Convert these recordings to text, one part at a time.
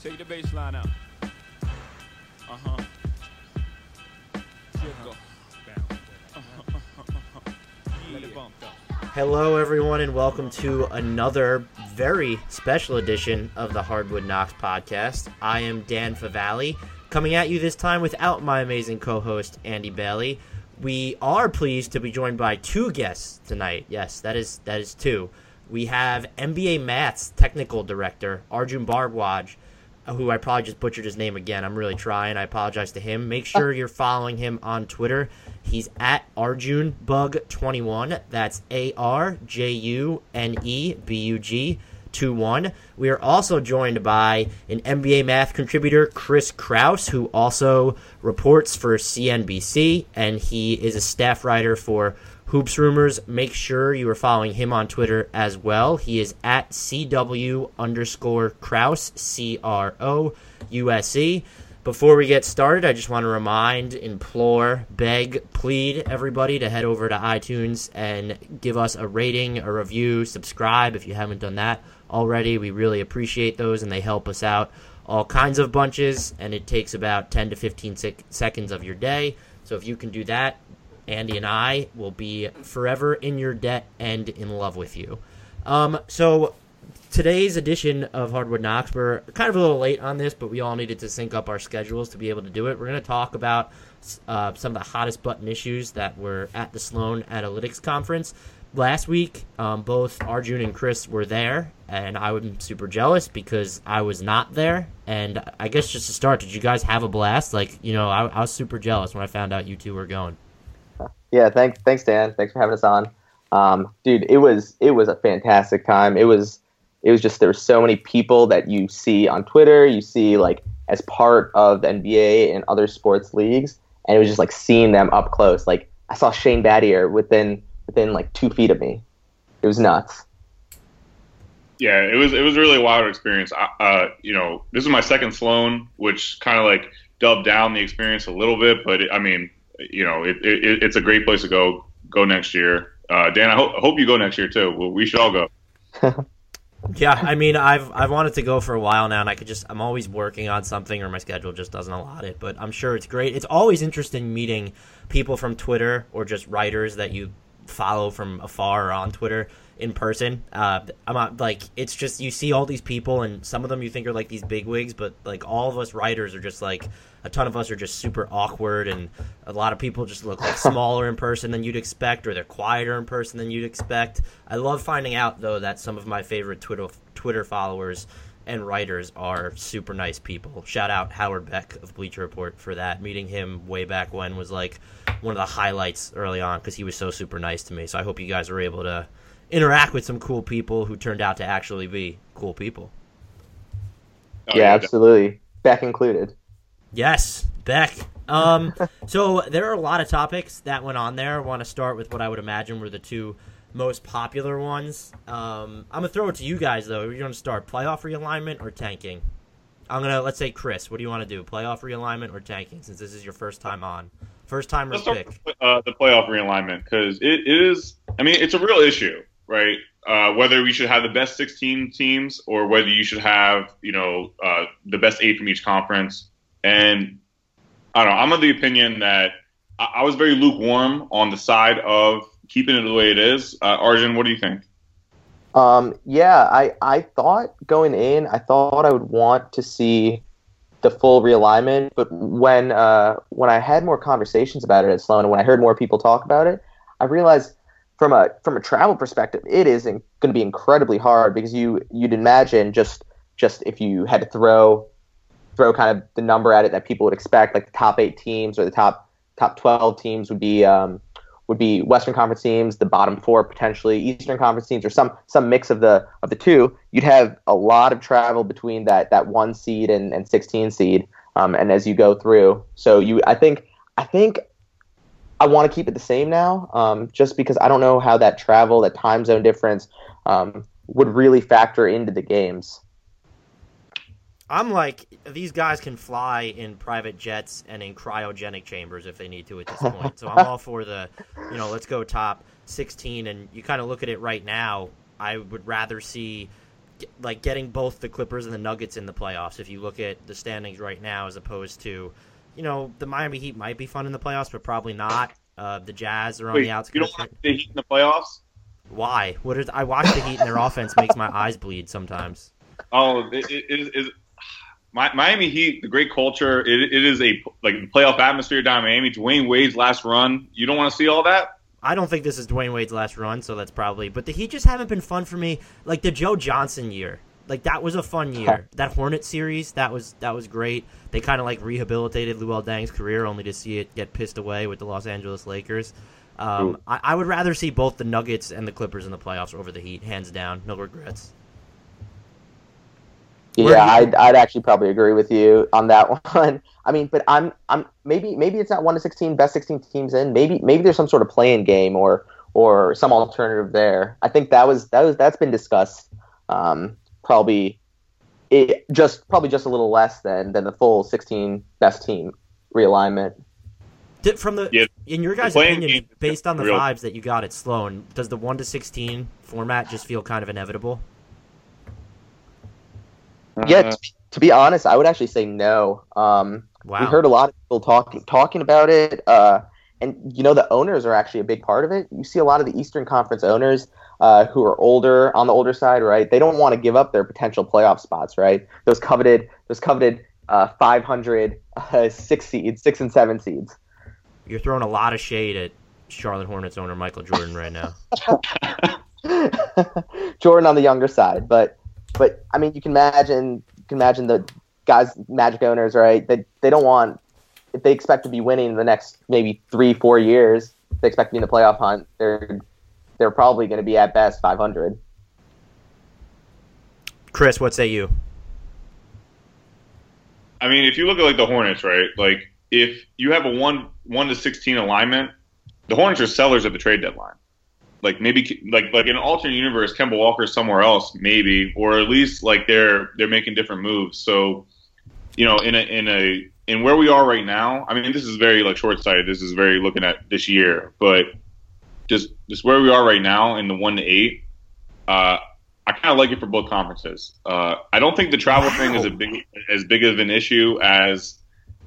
Take the bass line out. Uh-huh. Go. Let it bump though. Hello, everyone, and welcome to another very special edition of the Hardwood Knocks podcast. I am Dan Favalli, coming at you this time without my amazing co-host, Andy Bailey. We are pleased to be joined by two guests tonight. Yes, that is two. We have NBA Math's technical director, Arjun Bhardwaj, who I probably just butchered his name again. I'm really trying. I apologize to him. Make sure you're following him on Twitter. He's at ArjunBug21. That's ARJUNEBUG21. We are also joined by an NBA Math contributor, Chris Kraus, who also reports for CNBC, and he is a staff writer for Hoops Rumors. Make sure you are following him on Twitter as well. He is at CW_Kraus, CROUSE. Before we get started, I just want to remind, implore, beg, plead everybody to head over to iTunes and give us a rating, a review, subscribe if you haven't done that already. We really appreciate those, and they help us out all kinds of bunches, and it takes about 10 to 15 seconds of your day. So if you can do that, Andy and I will be forever in your debt and in love with you. So today's edition of Hardwood Knocks, we're kind of a little late on this, but we all needed to sync up our schedules to be able to do it. We're going to talk about some of the hottest button issues that were at the Sloan Analytics Conference. Last week, both Arjun and Chris were there, and I was super jealous because I was not there. And I guess just to start, did you guys have a blast? I was super jealous when I found out you two were going. Yeah, thanks, Dan. Thanks for having us on. Dude, it was a fantastic time. It was just, there were so many people that you see on Twitter, you see as part of the NBA and other sports leagues, and it was just seeing them up close. I saw Shane Battier within 2 feet of me. It was nuts. Yeah, it was a really wild experience. This is my second Sloan, which kind of dubbed down the experience a little bit, but it's a great place to go next year. Dan, I hope you go next year too. We should all go. Yeah, I've wanted to go for a while now, and I'm always working on something, or my schedule just doesn't allot it. But I'm sure it's great. It's always interesting meeting people from Twitter or just writers that you follow from afar or on Twitter in person. It's just, you see all these people, and some of them you think are these bigwigs, but all of us writers are just a ton of us are just super awkward, and a lot of people just look smaller in person than you'd expect, or they're quieter in person than you'd expect. I love finding out, though, that some of my favorite Twitter followers and writers are super nice people. Shout out Howard Beck of Bleacher Report for that. Meeting him way back when was one of the highlights early on, because he was so super nice to me. So I hope you guys were able to interact with some cool people who turned out to actually be cool people. Yeah, absolutely. Beck included. Yes, Beck. So there are a lot of topics that went on there. I want to start with what I would imagine were the two most popular ones. I'm going to throw it to you guys, though. You're going to start playoff realignment or tanking? Let's say, Chris, what do you want to do? Playoff realignment or tanking, since this is your first time on? First timer Let's pick. Start the playoff realignment, because it's a real issue, right? Whether we should have the best 16 teams or whether you should have, the best 8 from each conference. And I don't know, I'm of the opinion that I was very lukewarm on the side of keeping it the way it is. Arjun, what do you think? I thought going in, I would want to see the full realignment, but when I had more conversations about it at Sloan, and when I heard more people talk about it, I realized from a travel perspective, it is going to be incredibly hard, because you'd imagine just if you had to throw kind of the number at it that people would expect, the top 8 teams or the top 12 teams would be Western Conference teams, the bottom 4 potentially Eastern Conference teams, or some mix of the two. You'd have a lot of travel between that 1 seed and 16 seed, and as you go through. So I think I want to keep it the same now, just because I don't know how that travel, that time zone difference, would really factor into the games. I'm these guys can fly in private jets and in cryogenic chambers if they need to at this point. So I'm all for the, let's go top 16. And you kind of look at it right now, I would rather see like getting both the Clippers and the Nuggets in the playoffs. If you look at the standings right now, as opposed to, the Miami Heat might be fun in the playoffs, but probably not. The Jazz are on the outskirts. You don't want the Heat in the playoffs? Why? I watch the Heat and their offense makes my eyes bleed sometimes. Oh, Miami Heat, the great culture. It is a playoff atmosphere down in Miami. Dwayne Wade's last run. You don't want to see all that? I don't think this is Dwayne Wade's last run, so that's probably. But the Heat just haven't been fun for me. Like the Joe Johnson year, that was a fun year. That Hornet series, that was great. They kind of rehabilitated Luol Deng's career, only to see it get pissed away with the Los Angeles Lakers. I would rather see both the Nuggets and the Clippers in the playoffs over the Heat, hands down. No regrets. Yeah, I'd actually probably agree with you on that one. I mean, but I'm maybe it's not 1-16, best 16 teams in. Maybe there's some sort of play-in game or some alternative there. I think that's been discussed. Probably just a little less than the full 16 best team realignment. In your guys' opinion, based on the vibes that you got at Sloan, does the 1-16 format just feel kind of inevitable? Yeah, to be honest, I would actually say no. Wow. We heard a lot of people talking about it, and the owners are actually a big part of it. You see a lot of the Eastern Conference owners who are on the older side, right? They don't want to give up their potential playoff spots, right? Those coveted 500 6 and 7 seeds. You're throwing a lot of shade at Charlotte Hornets owner Michael Jordan right now. Jordan on the younger side, but I mean, you can imagine the guys, Magic owners, right? They don't want, if they expect to be winning in the next maybe 3-4 years, they expect to be in the playoff hunt. They're probably going to be at best 500. Chris, what say you? I mean, if you look at the Hornets, right? If you have a 1-16 alignment, the Hornets are sellers at the trade deadline. Maybe in an alternate universe, Kemba Walker's somewhere else, maybe, or at least they're making different moves. So, in where we are right now, I mean, this is very short sighted. This is very looking at this year, but just where we are right now in the 1-8, I kind of like it for both conferences. I don't think the travel thing is as big of an issue as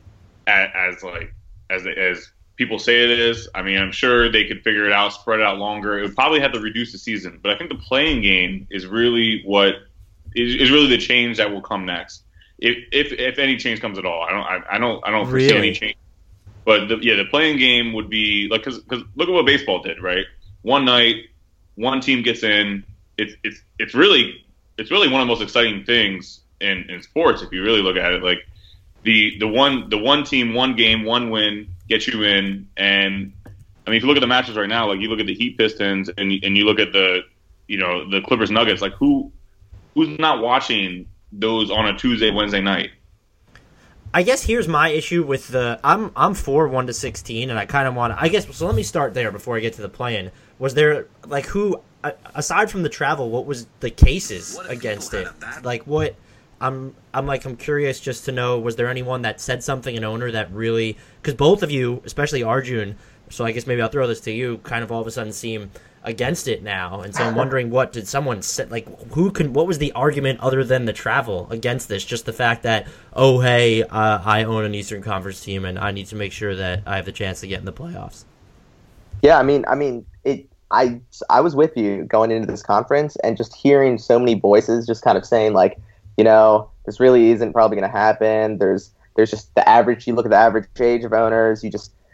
people say it is. I mean, I'm sure they could figure it out, spread it out longer. It would probably have to reduce the season, but I think the playing game is really what is really the change that will come next, if any change comes at all. I don't foresee any change. But the playing game would be because look at what baseball did, right? One night, one team gets in. It's really one of the most exciting things in sports if you really look at it. The one team, one game, one win gets you in. And I mean, if you look at the matches right now, you look at the Heat Pistons and you look at the Clippers Nuggets, who's not watching those on a Tuesday, Wednesday night? I guess here's my issue with I'm for 1-16, and I kind of want to. I guess so. Let me start there before I get to the play-in. Was there who aside from the travel, what was the cases against it? What? I'm curious just to know, was there anyone that said something, an owner that really, because both of you, especially Arjun, so I guess maybe I'll throw this to you, kind of all of a sudden seem against it now, and so I'm wondering, what did someone say, what was the argument other than the travel against this? Just the fact that, oh hey, I own an Eastern Conference team and I need to make sure that I have the chance to get in the playoffs. Yeah, I mean, I was with you going into this conference and just hearing so many voices just kind of saying this really isn't probably going to happen. There's just the average. You look at the average age of owners.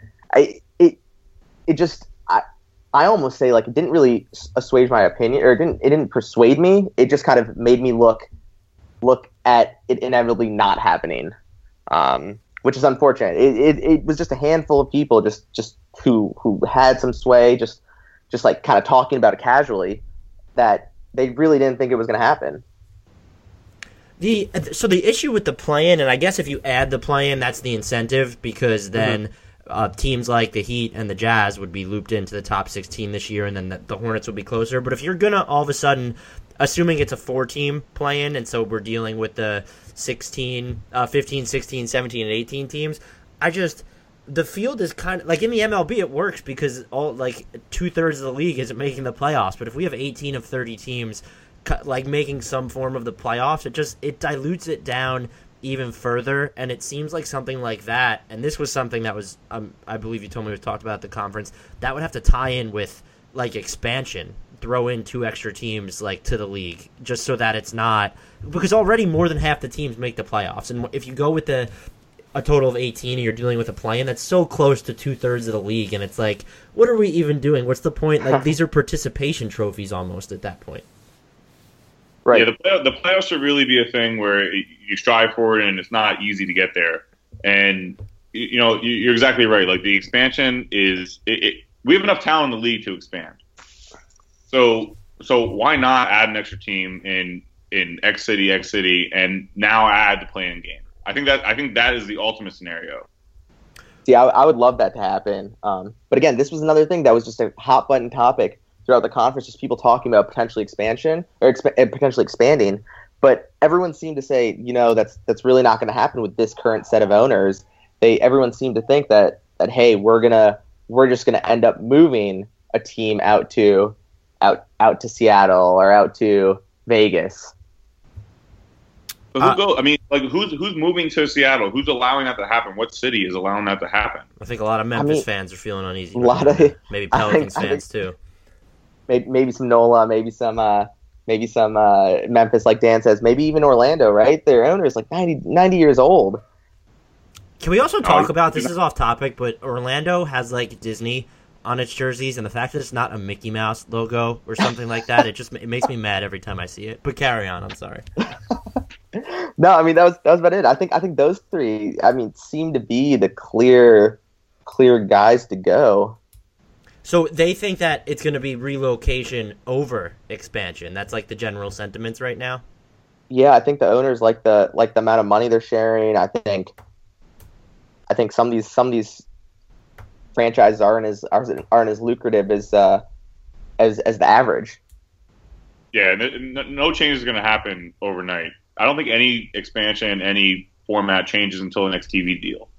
I almost say it didn't really assuage my opinion, or it didn't persuade me. It just kind of made me look at it inevitably not happening, which is unfortunate. It was just a handful of people just who had some sway, just kind of talking about it casually, that they really didn't think it was going to happen. So the issue with the play-in, and I guess if you add the play-in, that's the incentive, because then teams like the Heat and the Jazz would be looped into the top 16 this year, and then the Hornets would be closer. But if you're going to all of a sudden, assuming it's a 4-team play-in, and so we're dealing with the 15, 16, 17, and 18 teams, the field is kind of, in the MLB it works because all 2/3 of the league isn't making the playoffs. But if we have 18 of 30 teams like making some form of the playoffs. It dilutes it down even further, and it seems like something like that, and this was something that was I believe you told me we talked about at the conference, that would have to tie in with like expansion, throw in 2 extra teams like to the league, just so that it's not, because already more than half the teams make the playoffs, and if you go with a total of 18 and you're dealing with a play-in, that's so close to 2/3 of the league, and it's like, what are we even doing? What's the point? Like, these are participation trophies almost at that point. Right. Yeah, the playoffs should really be a thing where you strive for it, and it's not easy to get there. And you're exactly right. Like, the expansion is we have enough talent in the league to expand. So why not add an extra team in X city, and now add the play-in game? I think that is the ultimate scenario. See, I would love that to happen. But again, this was another thing that was just a hot button topic throughout the conference, just people talking about potentially expansion or potentially expanding. But everyone seemed to say, that's really not going to happen with this current set of owners. Everyone seemed to think that hey, we're just gonna end up moving a team out to Seattle or out to Vegas. So who's moving to Seattle? Who's allowing that to happen? What city is allowing that to happen? I think a lot of Memphis fans are feeling uneasy. Maybe Pelicans fans too. Maybe some NOLA, maybe some Memphis, like Dan says, maybe even Orlando, right? Their owner is like 90 years old. Can we also talk about, this is off topic, but Orlando has like Disney on its jerseys, and the fact that it's not a Mickey Mouse logo or something like that, it makes me mad every time I see it. But carry on, I'm sorry. No, I mean that was about it. I think those 3, seem to be the clear guys to go. So they think that it's going to be relocation over expansion. That's like the general sentiments right now. Yeah, I think the owners like the amount of money they're sharing. I think some of these franchises aren't as lucrative as the average. Yeah, no change is going to happen overnight. I don't think any expansion, any format changes until the next TV deal.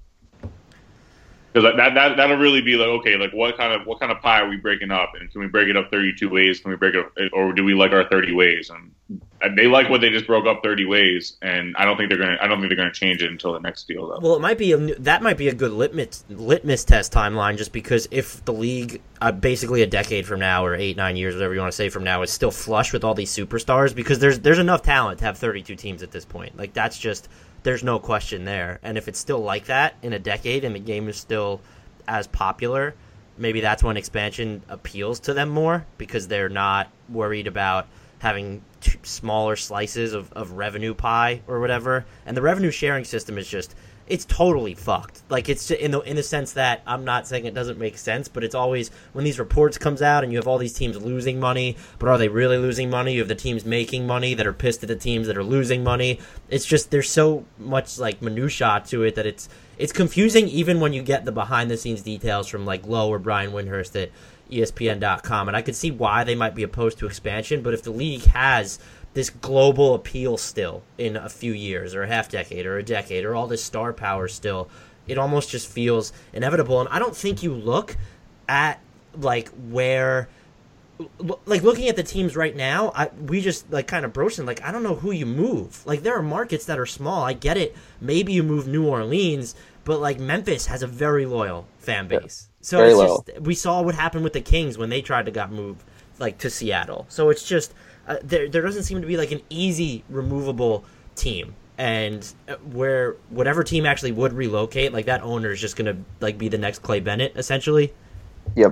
Because that'll really be like, okay, like what kind of pie are we breaking up, and can we break it up 32 ways? Can we break it up, or do we like our 30 ways? And they like what they just broke up 30 ways, and I don't think they're gonna change it until the next deal, though. Well, that might be a good litmus test timeline, just because if the league, basically a decade from now or 8-9 years, whatever you want to say from now, is still flush with all these superstars, because there's enough talent to have 32 teams at this point. Like, that's just. There's no question there. And if it's still like that in a decade and the game is still as popular, maybe that's when expansion appeals to them more, because they're not worried about having smaller slices of revenue pie or whatever. And the revenue sharing system is just, it's totally fucked. Like, it's in the sense that, I'm not saying it doesn't make sense, but it's always, when these reports comes out and you have all these teams losing money, but are they really losing money? You have the teams making money that are pissed at the teams that are losing money. It's just, there's so much like minutia to it that it's confusing, even when you get the behind the scenes details from like Lowe or Brian Windhurst at ESPN.com. And I could see why they might be opposed to expansion, but if the league has this global appeal still in a few years or a half decade or a decade or all this star power still, it almost just feels inevitable. And I don't think you look at like where, like looking at the teams right now, we just like kind of broached them, like I don't know who you move. Like there are markets that are small. I get it. Maybe you move New Orleans, but like Memphis has a very loyal fan base. So it's just, we saw what happened with the Kings when they tried to got moved like to Seattle. So it's just there doesn't seem to be like an easy removable team, and where whatever team actually would relocate, like that owner is just gonna like be the next Clay Bennett essentially. Yep.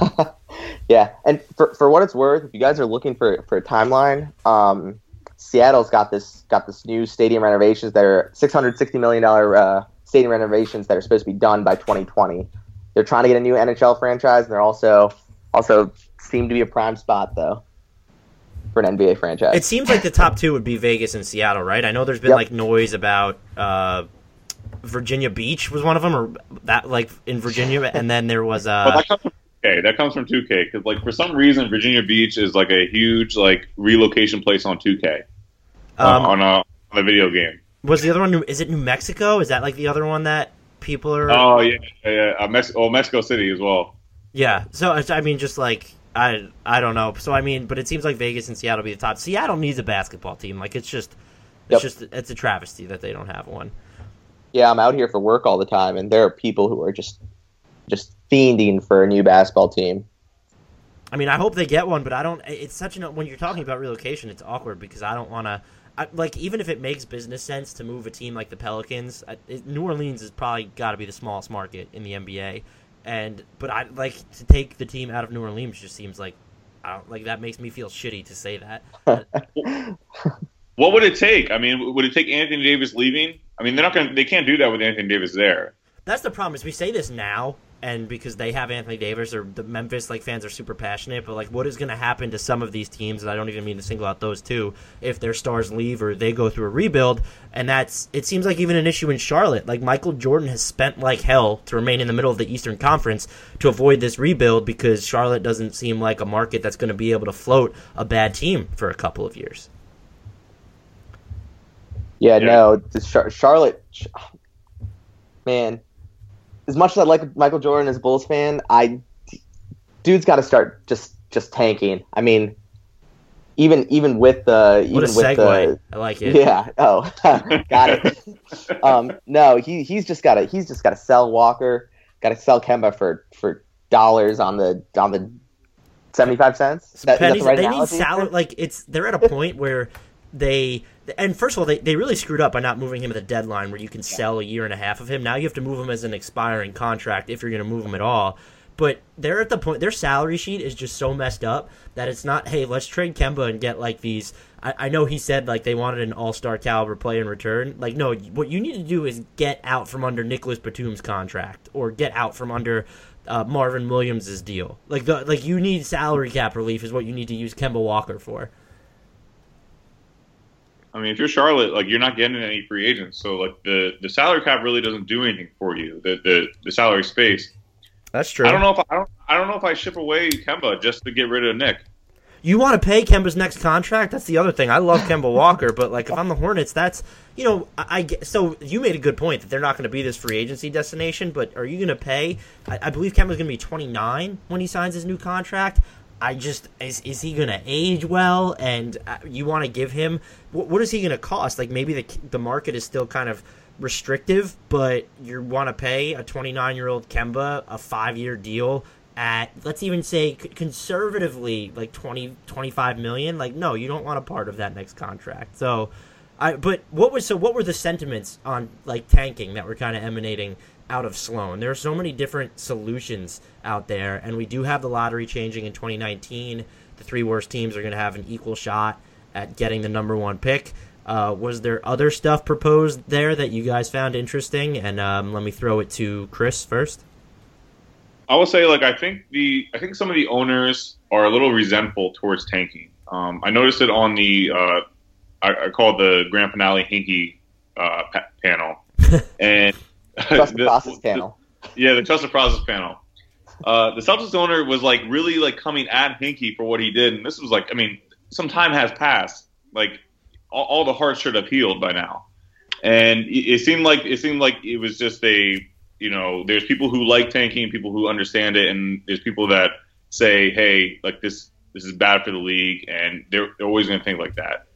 Yeah, and for what it's worth, if you guys are looking for a timeline, Seattle's got this new stadium renovations that are $660 million stadium renovations that are supposed to be done by 2020. They're trying to get a new NHL franchise, and they're also seem to be a prime spot though for an NBA franchise. It seems like the top two would be Vegas and Seattle, right? I know there's been like noise about Virginia Beach was one of them, or that like in Virginia, and then there was well, that comes from 2K, because like for some reason Virginia Beach is like a huge like relocation place on 2K on a video game. Was the other one? Is it New Mexico? Is that like the other one that people are? Oh yeah. Mexico City as well. Yeah. So I mean, just like I don't know. So I mean, but it seems like Vegas and Seattle will be the top. Seattle needs a basketball team. Like it's a travesty that they don't have one. Yeah, I'm out here for work all the time, and there are people who are just fiending for a new basketball team. I mean, I hope they get one, but I don't. It's such when you're talking about relocation, it's awkward because I don't want to. Like, even if it makes business sense to move a team like the Pelicans, New Orleans has probably got to be the smallest market in the NBA. But I like to take the team out of New Orleans. Just seems like that makes me feel shitty to say that. What would it take? I mean, would it take Anthony Davis leaving? I mean, they can't do that with Anthony Davis there. That's the problem. Is we say this now, and because they have Anthony Davis, or the Memphis fans are super passionate. But what is going to happen to some of these teams? And I don't even mean to single out those two. If their stars leave or they go through a rebuild, and it seems like even an issue in Charlotte. Like Michael Jordan has spent like hell to remain in the middle of the Eastern Conference to avoid this rebuild because Charlotte doesn't seem like a market that's going to be able to float a bad team for a couple of years. Yeah, no, Charlotte, man. As much as I like Michael Jordan as a Bulls fan, dude's got to start just tanking. I mean, even with the segue. I like it. Yeah. Oh, got it. No, he's just got to sell Walker. Got to sell Kemba for dollars on the 75 cents. Pennies, the right they analogy? Need salary. They're at a point where and first of all, they really screwed up by not moving him at the deadline where you can sell a year and a half of him. Now you have to move him as an expiring contract if you're going to move him at all. But they're at the point, their salary sheet is just so messed up that it's not, hey, let's trade Kemba and get these. I know he said they wanted an all-star caliber player in return. No, what you need to do is get out from under Nicholas Batum's contract or get out from under Marvin Williams' deal. You need salary cap relief is what you need to use Kemba Walker for. I mean, if you're Charlotte, you're not getting any free agents, so the salary cap really doesn't do anything for you. The salary space. That's true. I don't know if I ship away Kemba just to get rid of Nick. You want to pay Kemba's next contract? That's the other thing. I love Kemba Walker, but if I'm the Hornets, that's so you made a good point that they're not going to be this free agency destination. But are you going to pay? I believe Kemba's going to be 29 when he signs his new contract. Is he going to age well? And you want to give him what is he going to cost? Maybe the market is still kind of restrictive, but you want to pay a 29-year-old Kemba a 5-year deal at, let's even say conservatively, $20-25 million. No, you don't want a part of that next contract. So, what were the sentiments on tanking that were kind of emanating out of Sloan? There are so many different solutions out there, and we do have the lottery changing in 2019. The 3 worst teams are going to have an equal shot at getting the number 1 pick. Was there other stuff proposed there that you guys found interesting? And let me throw it to Chris first. I will say, I think some of the owners are a little resentful towards tanking. I noticed it on the I call it the grand finale Hinkie panel, and trust the process panel. Yeah, the trust the process panel. The Celtics owner was really coming at Hinkie for what he did, and this was some time has passed. All the hearts should have healed by now, and it seemed like it was just there's people who like tanking, people who understand it, and there's people that say, hey, this is bad for the league, and they're always going to think like that.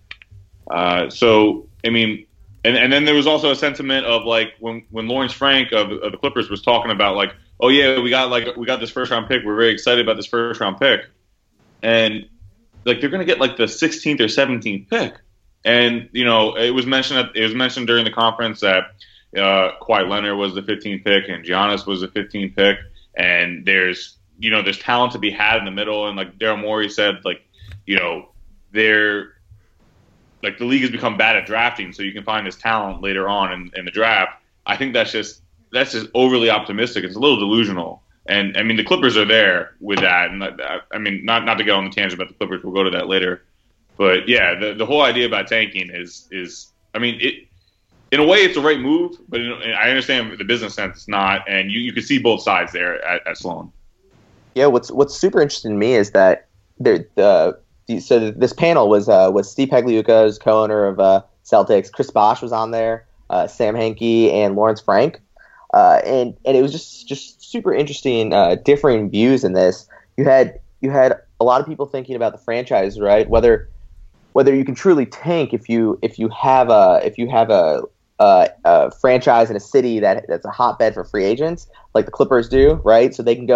And then there was also a sentiment of when Lawrence Frank of the Clippers was talking about oh yeah, we got this first round pick, we're very excited about this first round pick, and they're going to get the 16th or 17th pick. And it was mentioned during the conference that Kawhi Leonard was the 15th pick and Giannis was the 15th pick, and there's talent to be had in the middle. And Daryl Morey said, they're the league has become bad at drafting, so you can find this talent later on in the draft. I think that's just overly optimistic. It's a little delusional. And I mean, the Clippers are there with that. And not to get on the tangent about the Clippers, we'll go to that later. But yeah, the whole idea about tanking is in a way it's the right move, but I understand the business sense it's not, and you can see both sides there at Sloan. Yeah, what's super interesting to me is that so this panel was Steve Pagliuca, who's co-owner of Celtics. Chris Bosh was on there, Sam Hinkie, and Lawrence Frank, and it was just super interesting, differing views in this. You had a lot of people thinking about the franchise, right? Whether you can truly tank if you have a franchise in a city that's a hotbed for free agents, like the Clippers do, right? So they can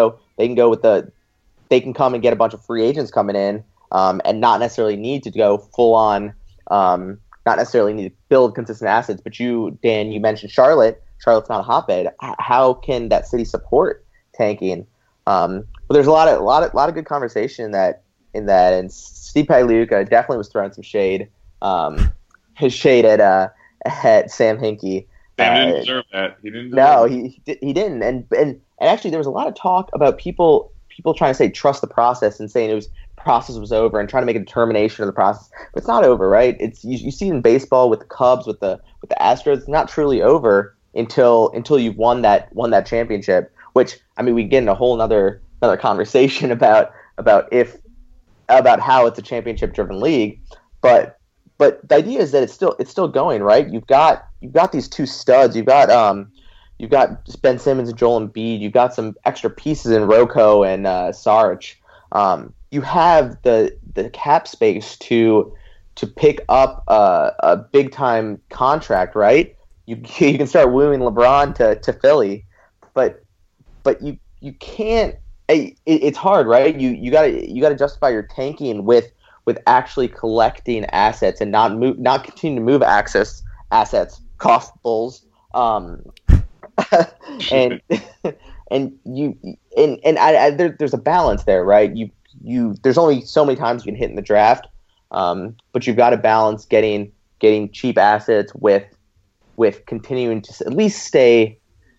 come and get a bunch of free agents coming in, and not necessarily need to go full on, not necessarily need to build consistent assets. But Dan, you mentioned Charlotte. Charlotte's not a hotbed. How can that city support tanking? But there's a lot of good conversation in that, and Steve Pagliuca definitely was throwing some shade, his shade at Sam Hinkie. Sam didn't deserve that. He didn't. No, he didn't. And actually, there was a lot of talk about people trying to say trust the process and saying process was over and trying to make a determination of the process. But it's not over, right? It's you see in baseball with the Cubs, with the Astros, it's not truly over until you've won that championship. Which, I mean, we get in a whole another conversation about how it's a championship driven league, but the idea is that it's still going, right? You've got these two studs. You've got Ben Simmons and Joel Embiid. You've got some extra pieces in Rocco and Saric. You have the cap space to pick up a big time contract, right? You can start wooing LeBron to Philly, but you can't. It's hard, right? You gotta justify your tanking with actually collecting assets and not continue to move assets, cost bulls, and there's a balance there, right? There's only so many times you can hit in the draft, but you've got to balance getting cheap assets with continuing to at least stay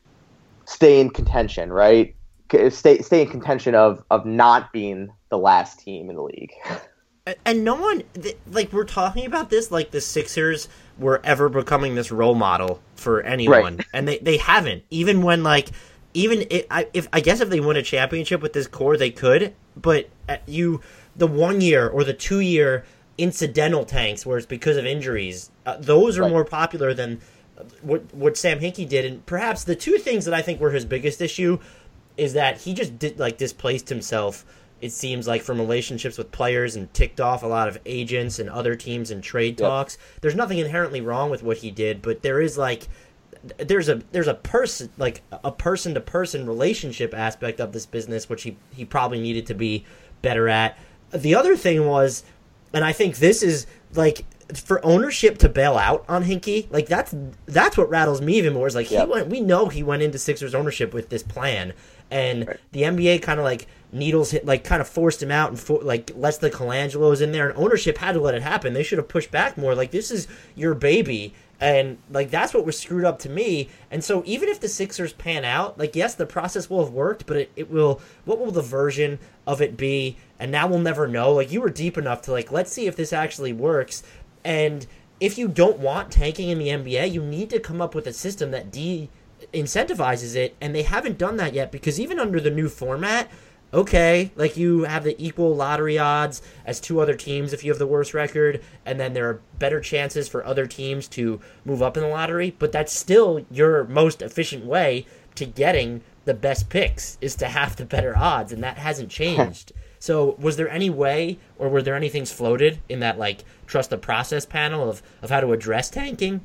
in contention, right? Stay in contention of not being the last team in the league. And no one, like, we're talking about this like the Sixers were ever becoming this role model for anyone, right. And they haven't. Even when, like, I guess if they win a championship with this core, they could. But the 1 year or the 2 year incidental tanks, where it's because of injuries, those are more popular than what Sam Hinkie did. And perhaps the two things that I think were his biggest issue is that he just displaced himself, it seems like, from relationships with players and ticked off a lot of agents and other teams in trade talks. There's nothing inherently wrong with what he did, but there is there's a person-to-person relationship aspect of this business, which he probably needed to be better at. The other thing was, and I think this is, like, for ownership to bail out on Hinkie, like, that's what rattles me even more. Is like, we know he went into Sixers ownership with this plan, and the NBA kind of like kind of forced him out and lets the Colangelos in there, and ownership had to let it happen. They should have pushed back more. Like, this is your baby, and like that's what was screwed up to me. And so even if the Sixers pan out, like, yes, the process will have worked, but it will. What will the version of it be? And now we'll never know. Like, you were deep enough to, like, let's see if this actually works. And if you don't want tanking in the NBA, you need to come up with a system that incentivizes it, and they haven't done that yet, because even under the new format, okay, like, you have the equal lottery odds as two other teams if you have the worst record, and then there are better chances for other teams to move up in the lottery, but that's still your most efficient way to getting the best picks, is to have the better odds, and that hasn't changed. So was there any way, or were there any things floated in that, like, trust the process panel of how to address tanking?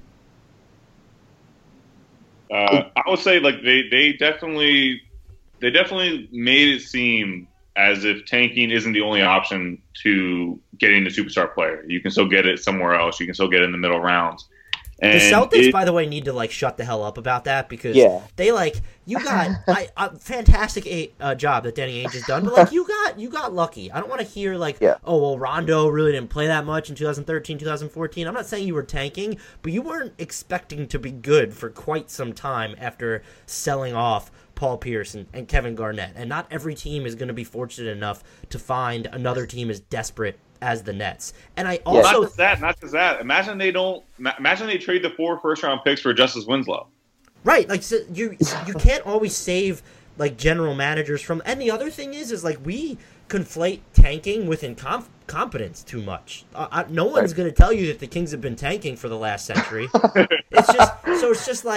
I would say, like, they definitely made it seem as if tanking isn't the only option to getting the superstar player. You can still get it somewhere else. You can still get it in the middle rounds. And the Celtics, by the way, need to, like, shut the hell up about that, because they, like, you got a fantastic job that Danny Ainge has done, but, like, you got lucky. I don't want to hear, like, oh, well, Rondo really didn't play that much in 2013, 2014. I'm not saying you were tanking, but you weren't expecting to be good for quite some time after selling off Paul Pierce and Kevin Garnett. And not every team is going to be fortunate enough to find another team as desperate as the Nets. And I also not just that. Imagine they trade the 4 first-round picks for Justice Winslow. Right, like, so you can't always save, like, general managers from. And the other thing is like, we conflate tanking with incompetence too much. No one's going to tell you that the Kings have been tanking for the last century. It's just like,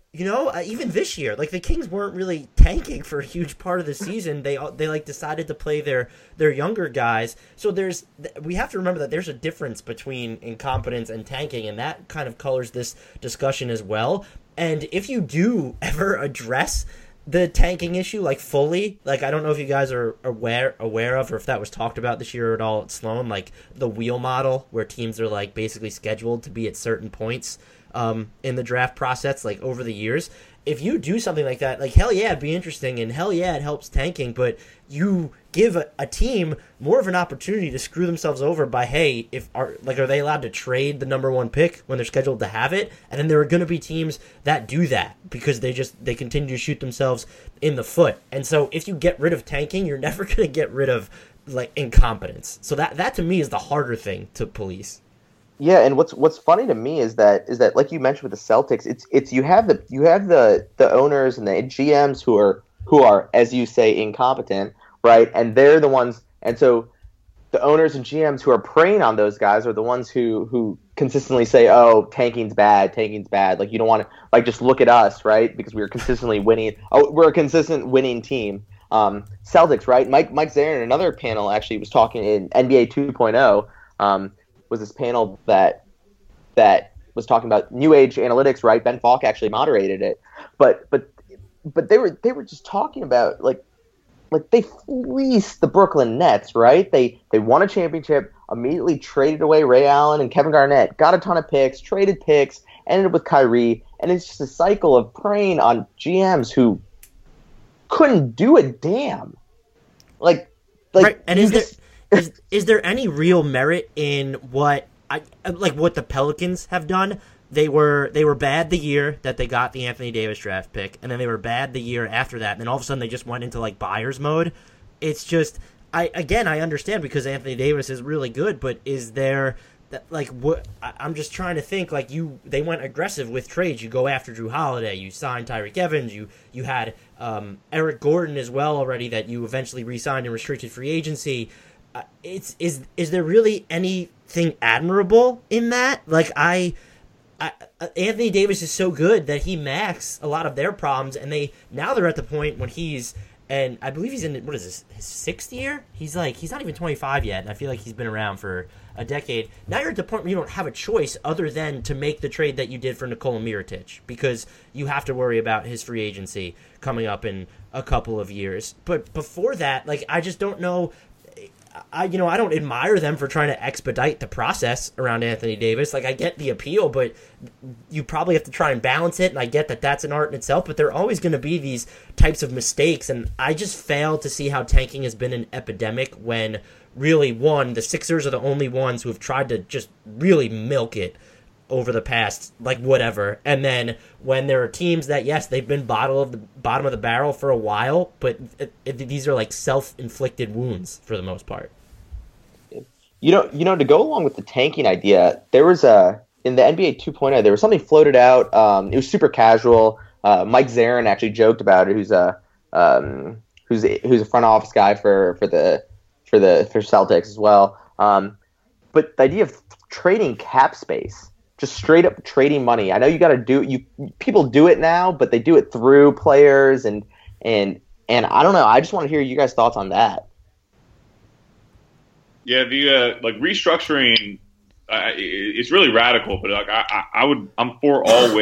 even this year, like the Kings weren't really tanking for a huge part of the season. They like decided to play their younger guys. So we have to remember that there's a difference between incompetence and tanking, and that kind of colors this discussion as well. And if you do ever address the tanking issue like fully, like I don't know if you guys are aware of, or if that was talked about this year at all at Sloan, like the wheel model where teams are like basically scheduled to be at certain points in the draft process, like over the years. If you do something like that, like hell yeah, it'd be interesting, and hell yeah, it helps tanking, but you give a team more of an opportunity to screw themselves over by, hey, are they allowed to trade the number 1 pick when they're scheduled to have it? And then there are going to be teams that do that because they continue to shoot themselves in the foot. And so if you get rid of tanking, you're never going to get rid of like incompetence. So that to me is the harder thing to police. Yeah, and what's funny to me is that like you mentioned with the Celtics, it's you have the owners and the GMs who are, as you say, incompetent, right? And they're the ones, and so the owners and GMs who are preying on those guys are the ones who consistently say, "Oh, tanking's bad. Like you don't want to, like, just look at us, right? Because we're consistently winning. Oh, we're a consistent winning team." Celtics, right? Mike Zarin in another panel actually was talking in NBA 2.0. Was this panel that was talking about new age analytics, right? Ben Falk actually moderated it, but they were just talking about like they fleeced the Brooklyn Nets, right? They won a championship, immediately traded away Ray Allen and Kevin Garnett, got a ton of picks, traded picks, ended up with Kyrie, and it's just a cycle of preying on GMs who couldn't do a damn. Like right, and is there any real merit in what the Pelicans have done? They were bad the year that they got the Anthony Davis draft pick, and then they were bad the year after that, and then all of a sudden they just went into like buyer's mode. It's just I understand because Anthony Davis is really good, but is there what I'm just trying to think, like they went aggressive with trades. You go after Drew Holiday, you signed Tyreke Evans, you had Eric Gordon as well already that you eventually re-signed in restricted free agency. Is there really anything admirable in that? Like Anthony Davis is so good that he masks a lot of their problems, and they're at the point when and I believe he's in, what is this, his 6th year? He's not even 25 yet, and I feel like he's been around for a decade. Now you're at the point where you don't have a choice other than to make the trade that you did for Nikola Mirotic, because you have to worry about his free agency coming up in a couple of years. But before that, like, I just don't know. I don't admire them for trying to expedite the process around Anthony Davis. Like, I get the appeal, but you probably have to try and balance it, and I get that that's an art in itself, but there are always going to be these types of mistakes, and I just fail to see how tanking has been an epidemic when really, the Sixers are the only ones who have tried to just really milk it over the past, whatever. And then when there are teams that, yes, they've been bottom of the barrel for a while, but these are like self-inflicted wounds for the most part. To go along with the tanking idea, there was in the NBA 2.0, there was something floated out. It was super casual. Mike Zarin actually joked about it, who's a front office guy for Celtics as well. But the idea of trading cap space, just straight up trading money. I know people do it now, but they do it through players and I don't know. I just want to hear you guys' thoughts on that. Yeah, the restructuring, it's really radical, but I'm for all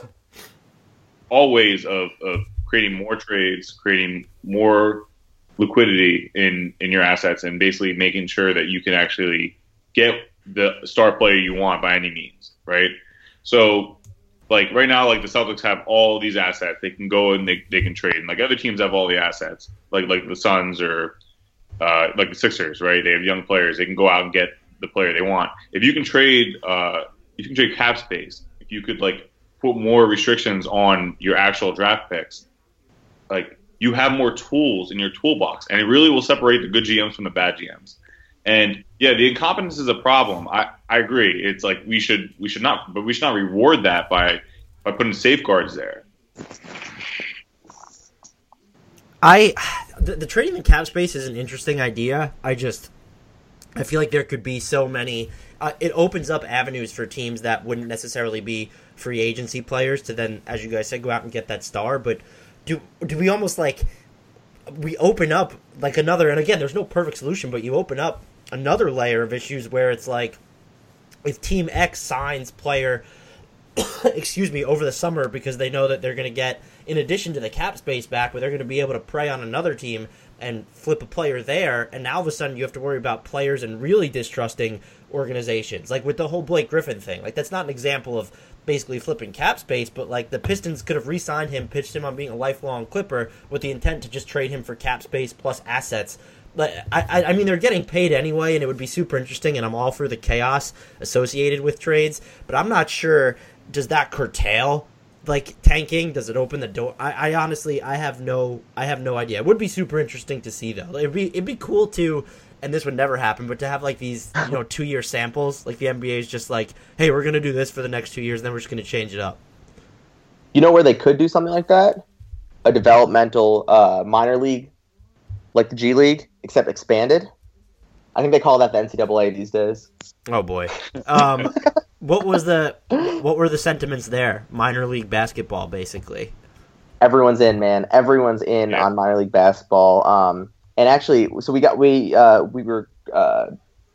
ways of creating more trades, creating more liquidity in your assets, and basically making sure that you can actually get the star player you want by any means, right? So, right now, the Celtics have all these assets. They can go and they can trade. And, other teams have all the assets, like the Suns or the Sixers, right? They have young players. They can go out and get the player they want. If you can trade, cap space. If you could put more restrictions on your actual draft picks, you have more tools in your toolbox, and it really will separate the good GMs from the bad GMs. And yeah, the incompetence is a problem. I agree. It's we should not reward that by putting safeguards there. The trading the cap space is an interesting idea. I feel like there could be so many. It opens up avenues for teams that wouldn't necessarily be free agency players to then, as you guys said, go out and get that star. But do we almost like we open up like another? And again, there's no perfect solution, but you open up another layer of issues where it's like if Team X signs player, excuse me, over the summer because they know that they're going to get, in addition to the cap space back, but they're going to be able to prey on another team and flip a player there, and now all of a sudden you have to worry about players and really distrusting organizations. Like with the whole Blake Griffin thing, like that's not an example of basically flipping cap space, but like the Pistons could have re-signed him, pitched him on being a lifelong Clipper with the intent to just trade him for cap space plus assets. But I mean, they're getting paid anyway, and it would be super interesting, and I'm all for the chaos associated with trades, but I'm not sure, does that curtail like tanking? Does it open the door? I honestly I have no idea. It would be super interesting to see though. It'd be cool to, and this would never happen, but to have like these 2-year samples, like the NBA is just like, hey, we're gonna do this for the next 2 years, and then we're just gonna change it up. You know where they could do something like that? A developmental minor league, like the G League, except expanded. I think they call that the NCAA these days. Oh boy. What were the sentiments there? Minor league basketball, basically. Everyone's in, man. Everyone's in on minor league basketball. And actually, so we were kind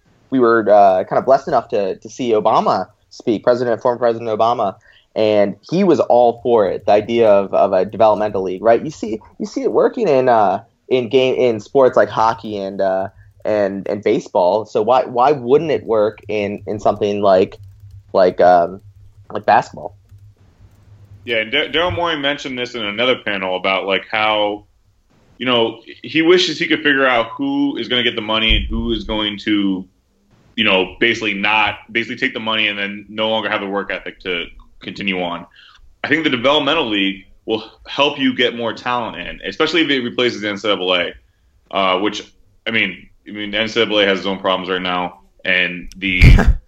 of blessed enough to see Obama speak, former President Obama, and he was all for it. The idea of a developmental league, right? You see it working in sports like hockey and baseball. So why wouldn't it work in something like basketball? Yeah, and Daryl Morey mentioned this in another panel about like how, he wishes he could figure out who is going to get the money and who is going to, basically take the money and then no longer have the work ethic to continue on. I think the developmental league will help you get more talent in, especially if it replaces the NCAA, which, I mean, the NCAA has its own problems right now, and the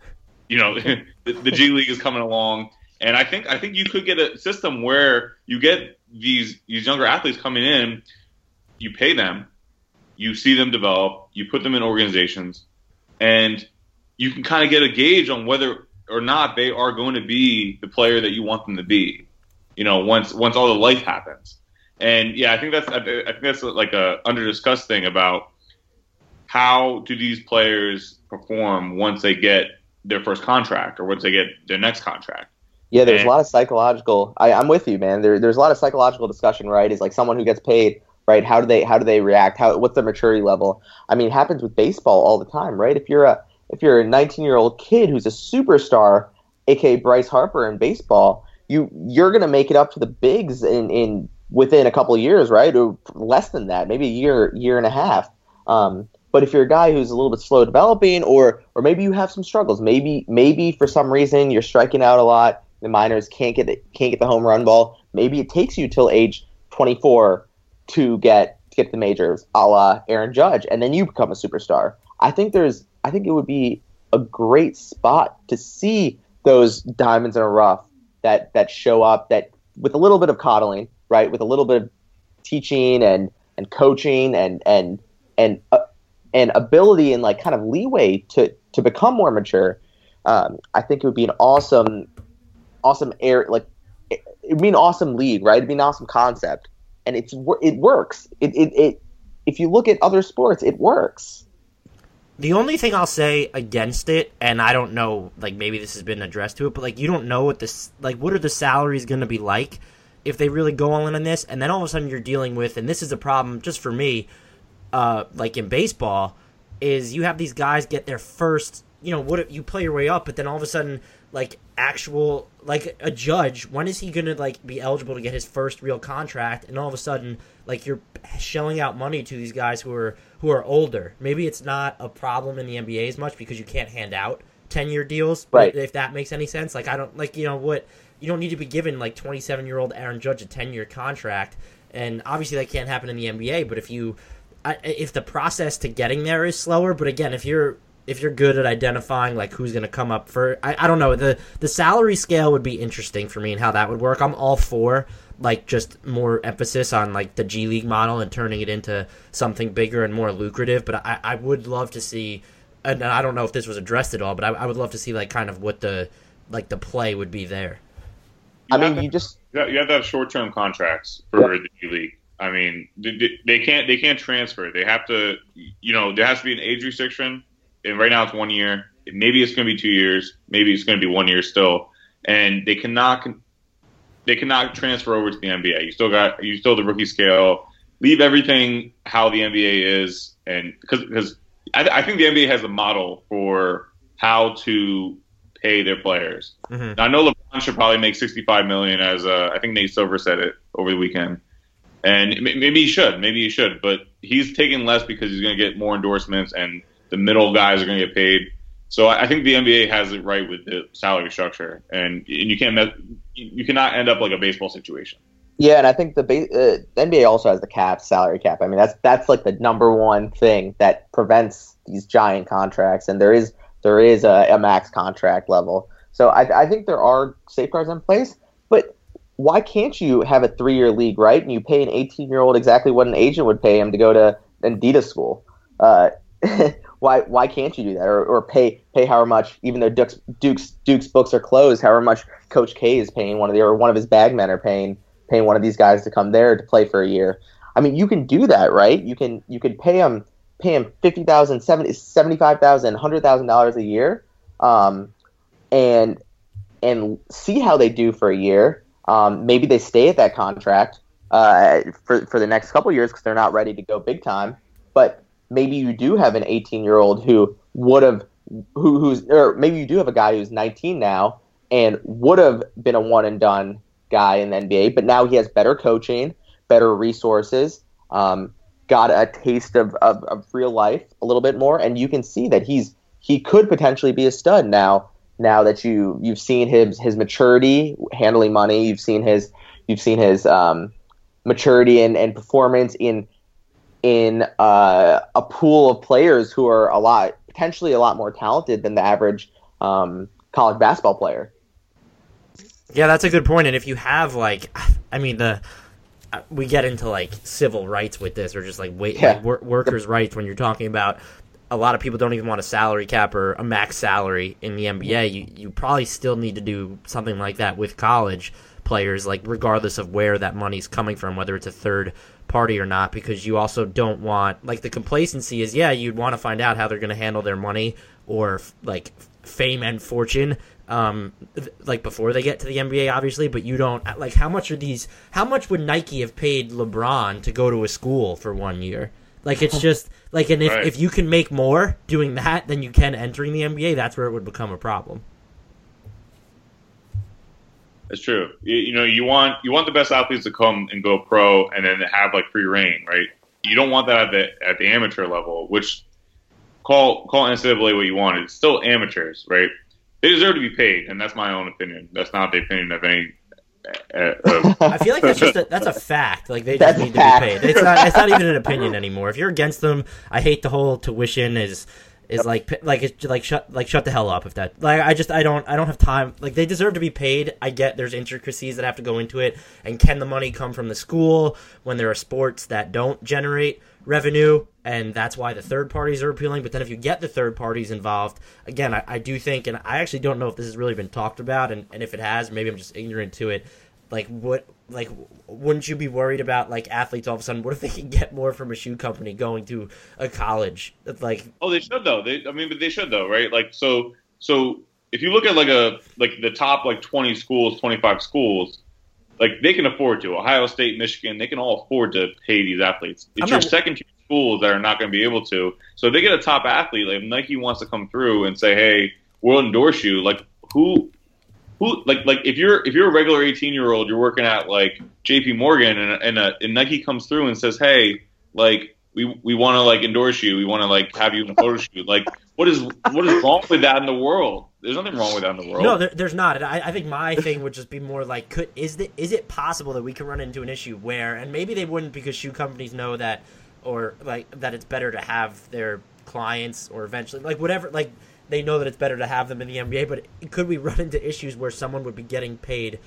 G League is coming along, and I think you could get a system where you get these younger athletes coming in, you pay them, you see them develop, you put them in organizations, and you can kind of get a gauge on whether or not they are going to be the player that you want them to be. Once all the life happens, and yeah, I think that's like a under-discussed thing about how do these players perform once they get their first contract or once they get their next contract. Yeah, there's a lot of psychological. I'm with you, man. There's a lot of psychological discussion, right? Is like someone who gets paid, right? How do they react? What's their maturity level? I mean, it happens with baseball all the time, right? If you're a 19-year-old kid who's a superstar, aka Bryce Harper in baseball, you're gonna make it up to the bigs in within a couple of years, right? Or less than that, maybe a year and a half. But if you're a guy who's a little bit slow developing, or maybe you have some struggles, maybe for some reason you're striking out a lot, the minors can't get the home run ball. Maybe it takes you till age 24 to get the majors, a la Aaron Judge, and then you become a superstar. I think it would be a great spot to see those diamonds in a rough that show up, that with a little bit of coddling, right, with a little bit of teaching and coaching and ability and like kind of leeway to become more mature. I think it would be an awesome it would be an awesome league, right? It'd be an awesome concept, and it works. It if you look at other sports, it works. The only thing I'll say against it, and I don't know, like maybe this has been addressed to it, but like you don't know what are the salaries going to be like if they really go all in on this, and then all of a sudden you're dealing with, and this is a problem just for me, like in baseball, is you have these guys get their first, what if you play your way up, but then all of a sudden, like actual, like a Judge, when is he gonna like be eligible to get his first real contract? And all of a sudden, like you're shelling out money to these guys who are older. Maybe it's not a problem in the NBA as much because you can't hand out 10-year deals, right? If that makes any sense, like I don't like you don't need to be giving like 27-year-old Aaron Judge a 10-year contract, and obviously that can't happen in the NBA. But if the process to getting there is slower, but again, if you're good at identifying like who's going to come up for, I don't know, the salary scale would be interesting for me and how that would work. I'm all for like just more emphasis on like the G League model and turning it into something bigger and more lucrative. But I would love to see, and I don't know if this was addressed at all, but I would love to see like kind of what the play would be there. I mean, you have to have short-term contracts for the D League. I mean, they can't transfer. They have to, there has to be an age restriction. And right now it's 1 year. Maybe it's going to be 2 years. Maybe it's going to be 1 year still. And they cannot transfer over to the NBA. You still the rookie scale. Leave everything how the NBA is, and because I think the NBA has a model for how to pay their players. Mm-hmm. Now, I know LeBron should probably make $65 million, as I think Nate Silver said it over the weekend, and maybe he should, but he's taking less because he's going to get more endorsements, and the middle guys are going to get paid. So I think the NBA has it right with the salary structure, and you cannot end up like a baseball situation. Yeah, and I think the NBA also has the salary cap. I mean, that's like the number one thing that prevents these giant contracts, and there is a max contract level. So I think there are safeguards in place, but why can't you have a 3-year league, right? And you pay an 18-year-old exactly what an agent would pay him to go to Adidas school. Why can't you do that, or pay however much, even though Duke's books are closed, however much Coach K is paying one of his bag men are paying one of these guys to come there to play for a year. I mean, you can do that, right? You can pay him $50,000, $75,000, $100,000 a year, and see how they do for a year. Maybe they stay at that contract for the next couple of years because they're not ready to go big time. But maybe you do have an 18-year-old or maybe you do have a guy who's 19 now and would have been a one and done guy in the NBA, but now he has better coaching, better resources, got a taste of real life a little bit more, and you can see that he could potentially be a stud now that you've seen his maturity handling money, you've seen his maturity and performance in a pool of players who are potentially a lot more talented than the average college basketball player. Yeah, that's a good point. And if you have we get into civil rights with this, or just workers' rights when you're talking about. A lot of people don't even want a salary cap or a max salary in the NBA. You probably still need to do something like that with college players, regardless of where that money's coming from, whether it's a third party or not, because you also don't want the complacency is you'd want to find out how they're going to handle their money or fame and fortune before they get to the NBA, obviously, but you don't how much would Nike have paid LeBron to go to a school for 1 year? It's just and if you can make more doing that than you can entering the NBA, that's where it would become a problem. It's true. You want the best athletes to come and go pro and then have free reign, right? You don't want that at the amateur level, which call NCAA what you want. It's still amateurs, right? They deserve to be paid, and that's my own opinion. That's not the opinion of any. I feel like that's a fact. They just need to be paid. It's not even an opinion anymore. If you're against them, I hate the whole tuition is shut the hell up if that I don't have time. They deserve to be paid. I get there's intricacies that have to go into it, and can the money come from the school when there are sports that don't generate revenue, and that's why the third parties are appealing. But then if you get the third parties involved, again, I do think, and I actually don't know if this has really been talked about, and if it has, maybe I'm just ignorant to it. Wouldn't you be worried about athletes all of a sudden? What if they can get more from a shoe company going to a college? Oh, they should though. But they should though, right? So if you look at the top 20 schools, 25 schools, they can afford to. Ohio State, Michigan, they can all afford to pay these athletes. It's your second-tier schools that are not going to be able to. So if they get a top athlete, if Nike wants to come through and say, "Hey, we'll endorse you," who if you're a regular 18-year-old, you're working at J.P. Morgan, and Nike comes through and says, "Hey, we want to endorse you. We want to have you in a photo shoot." What is wrong with that in the world? There's nothing wrong with that in the world. No, there's not. And I think my thing would just be more is it possible that we can run into an issue where, and maybe they wouldn't because shoe companies know that, or that it's better to have their clients, or eventually whatever, they know that it's better to have them in the NBA, but could we run into issues where someone would be getting paid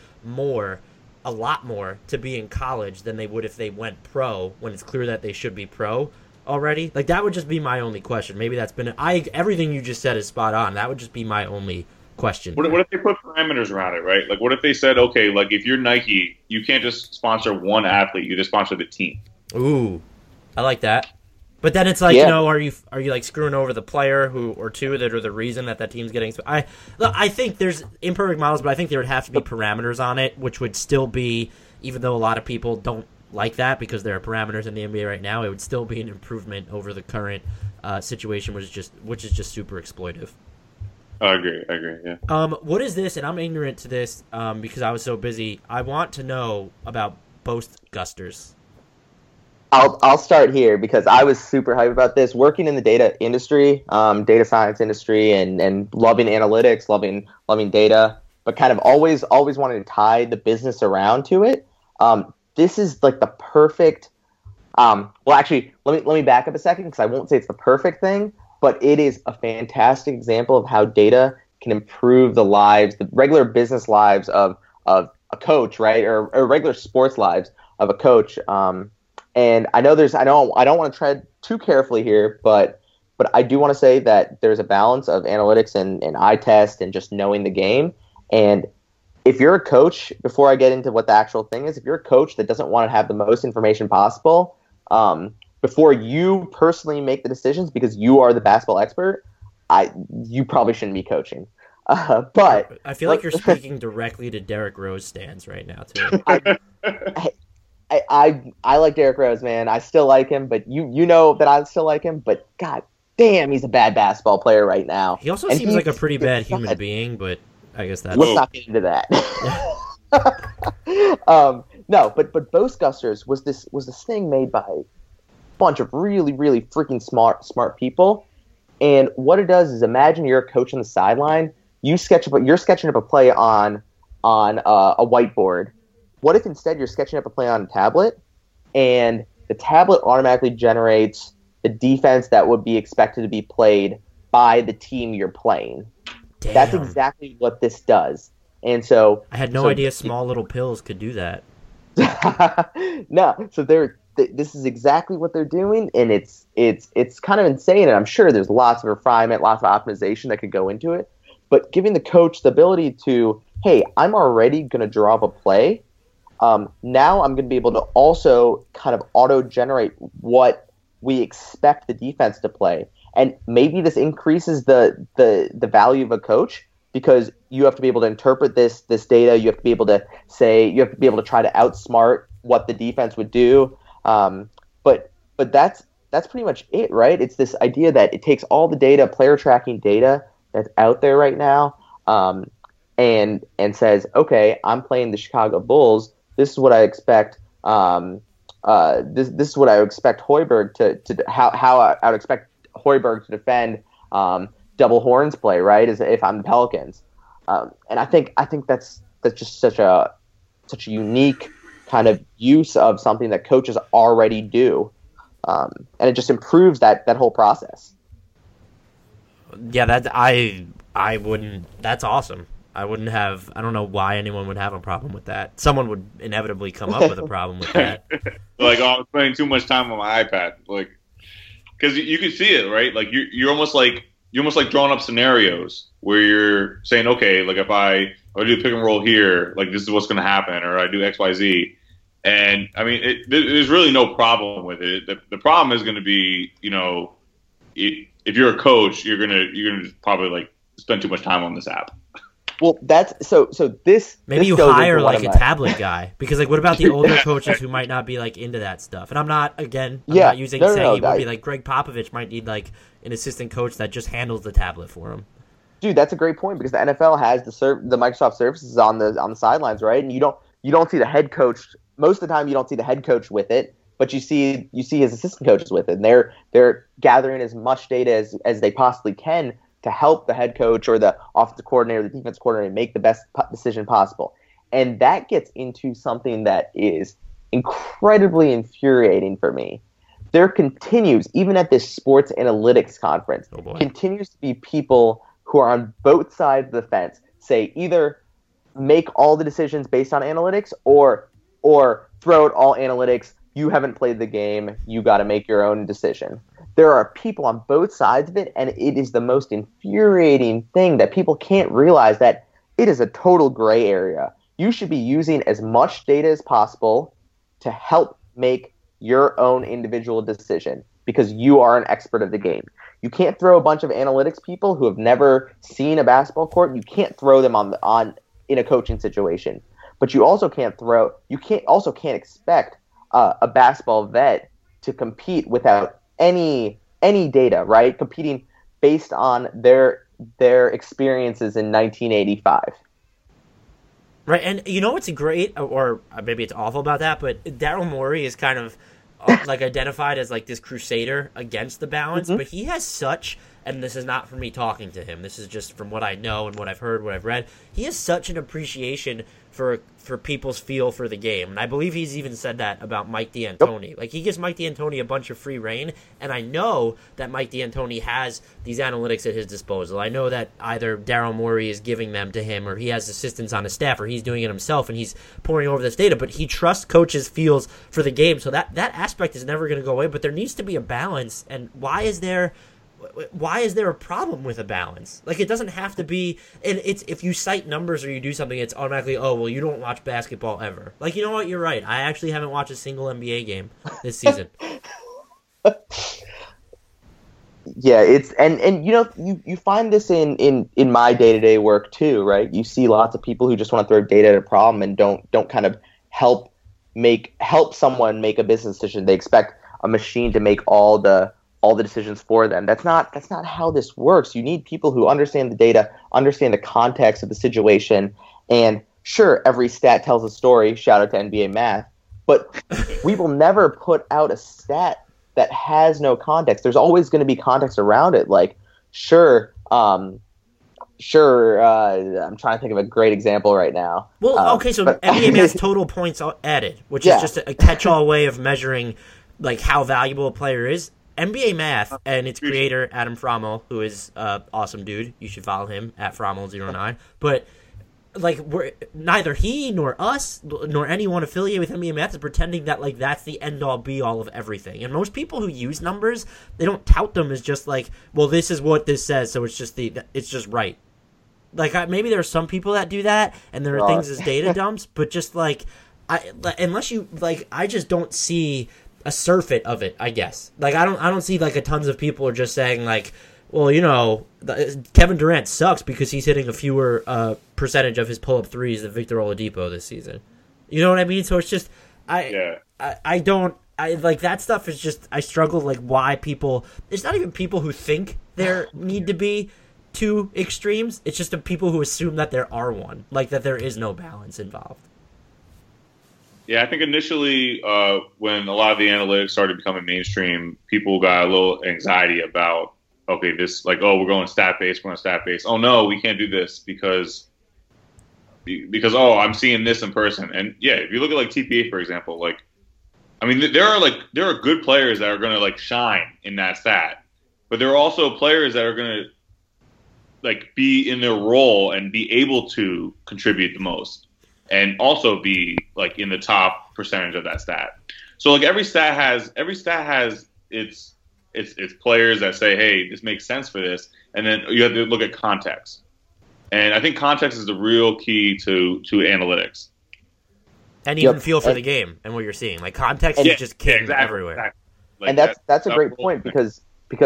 a lot more to be in college than they would if they went pro, when it's clear that they should be pro already? That would just be my only question. Maybe that's been everything you just said is spot on. That would just be my only question. What if they put parameters around it, right? Like, what if they said, okay, like if you're Nike, you can't just sponsor one athlete; you just sponsor the team. Ooh, I like that. But then it's like, are you like screwing over the player or two that are the reason that team's getting? I think there's imperfect models, but I think there would have to be parameters on it, which would still be, even though a lot of people don't like that because there are parameters in the NBA right now, it would still be an improvement over the current situation, which is just super exploitive. I agree. Yeah. What is this? And I'm ignorant to this because I was so busy. I want to know about Boastgusters. I'll start here because I was super hyped about this. Working in the data industry, data science industry, and loving analytics, loving data, but kind of always wanting to tie the business around to it. This is like the perfect. Well, actually, let me back up a second because I won't say it's the perfect thing, but it is a fantastic example of how data can improve the regular business lives of a coach, right, or regular sports lives of a coach. And I know I don't want to tread too carefully here, but I do want to say that there's a balance of analytics and eye test and just knowing the game. And if you're a coach, before I get into what the actual thing is, if you're a coach that doesn't want to have the most information possible, before you personally make the decisions because you are the basketball expert, you probably shouldn't be coaching. But I feel like you're speaking directly to Derrick Rose stands right now too. I like Derrick Rose, man. I still like him, but you know that I still like him. But god damn, he's a bad basketball player right now. He also seems like a pretty bad human being, but I guess that's... Let's not get into that. No, but Boastgusters was this thing made by a bunch of really, really freaking smart people. And what it does is, imagine you're a coach on the sideline. You're sketching up a play on a whiteboard. What if instead you're sketching up a play on a tablet, and the tablet automatically generates the defense that would be expected to be played by the team you're playing? Damn. That's exactly what this does. And so I had no idea small little pills could do that. No, so this is exactly what they're doing, and it's kind of insane. And I'm sure there's lots of refinement, lots of optimization that could go into it. But giving the coach the ability to, hey, I'm already going to draw up a play. Now I'm going to be able to also kind of auto-generate what we expect the defense to play. And maybe this increases the value of a coach because you have to be able to interpret this data. You have to be able to try to outsmart what the defense would do. But that's pretty much it, right? It's this idea that it takes all the data, player tracking data that's out there right now, and says, okay, I'm playing the Chicago Bulls. This is what I expect. This is what I would expect Hoiberg to how I would expect Hoiberg to defend double horns play, right? As if I'm the Pelicans, and I think that's just such a unique kind of use of something that coaches already do, and it just improves that whole process. Yeah, I wouldn't. That's awesome. I don't know why anyone would have a problem with that. Someone would inevitably come up with a problem with that. Like, oh, I'm spending too much time on my iPad. Like, because you can see it, right? Like, you're almost like drawing up scenarios where you're saying, okay, like if I do pick and roll here, like this is what's going to happen, or I do X, Y, Z. And I mean, there's really no problem with it. The problem is going to be, if you're a coach, you're gonna probably like spend too much time on this app. Well, that's so this. Maybe this you goes hire into one like of a my- tablet guy, because like what about the older coaches who might not be like into that stuff? And I'm not using saying it would be like Greg Popovich might need like an assistant coach that just handles the tablet for him. Dude, that's a great point because the NFL has the Microsoft services on the sidelines, right? And you don't see the head coach most of the time. You don't see the head coach with it, but you see his assistant coaches with it, and they're gathering as much data as they possibly can to help the head coach or the offensive coordinator, the defense coordinator make the best decision possible. And that gets into something that is incredibly infuriating for me. There continues, even at this sports analytics conference, continues to be people who are on both sides of the fence, say either make all the decisions based on analytics or throw out all analytics. You haven't played the game. You got to make your own decision. there are people on both sides of it, and it is the most infuriating thing that people can't realize that it is a total gray area. You should be using as much data as possible to help make your own individual decision because you are an expert of the game. You can't throw a bunch of analytics people who have never seen a basketball court. You can't throw them on in a coaching situation. But you also can't expect a basketball vet to compete without any data, right? Competing based on their experiences in 1985. Right, and you know what's great, or maybe it's awful about that, but Daryl Morey is kind of like identified as like this crusader against the balance, but he has such, and this is not from me talking to him, this is just from what I know and what I've heard, what I've read, he has such an appreciation for people's feel for the game. And I believe he's even said that about Mike D'Antoni. Yep. Like, he gives Mike D'Antoni a bunch of free reign, and I know that Mike D'Antoni has these analytics at his disposal. I know that either Daryl Morey is giving them to him, or he has assistants on his staff, or he's doing it himself, and he's pouring over this data, but he trusts coaches' feels for the game, so that aspect is never going to go away, but there needs to be a balance, and why is there a problem with a balance? Like, it doesn't have to be, and it's, if you cite numbers or you do something, it's automatically, oh, well, you don't watch basketball ever. Like, you know what, you're right. I actually haven't watched a single NBA game this season. Yeah, it's, and you know, you find this in my day-to-day work too, right? You see lots of people who just want to throw data at a problem and don't kind of help someone make a business decision. They expect a machine to make all the decisions for them. That's not how this works. You need people who understand the data, understand the context of the situation, and sure, every stat tells a story. Shout out to NBA math, but we will never put out a stat that has no context. There's always going to be context around it. Like, I'm trying to think of a great example right now. Well, okay, so NBA math total points added, which is just a catch-all way of measuring like how valuable a player is. NBA Math and its creator, Adam Frommel, who is an awesome dude. You should follow him at Frommel09. But like, neither he nor us nor anyone affiliated with NBA Math is pretending that like that's the end-all be-all of everything. And most people who use numbers, they don't tout them as just like, well, this is what this says, so it's just right. Like, maybe there are some people that do that, and there are things as data dumps, but just like, unless you like, I just don't see a surfeit of it, I guess. Like, I don't see like a tons of people are just saying like, well, you know, Kevin Durant sucks because he's hitting a fewer percentage of his pull-up threes than Victor Oladipo this season. You know what I mean? So it's just I like that stuff is just, I struggle like why people, it's not even people who think there need to be two extremes. It's just the people who assume that there are one, like that there is no balance involved. Yeah, I think initially when a lot of the analytics started becoming mainstream, people got a little anxiety about, okay, this, like, oh, we're going stat-based. Oh, no, we can't do this because oh, I'm seeing this in person. And, yeah, if you look at, like, TPA, for example, like, I mean, there are good players that are going to, like, shine in that stat. But there are also players that are going to, like, be in their role and be able to contribute the most, and also be like in the top percentage of that stat. So like every stat has its players that say, hey, this makes sense for this, and then you have to look at context. And I think context is the real key to analytics. And even feel for the game and what you're seeing. Like, context is just king everywhere. Exactly. Like, and that's a great point because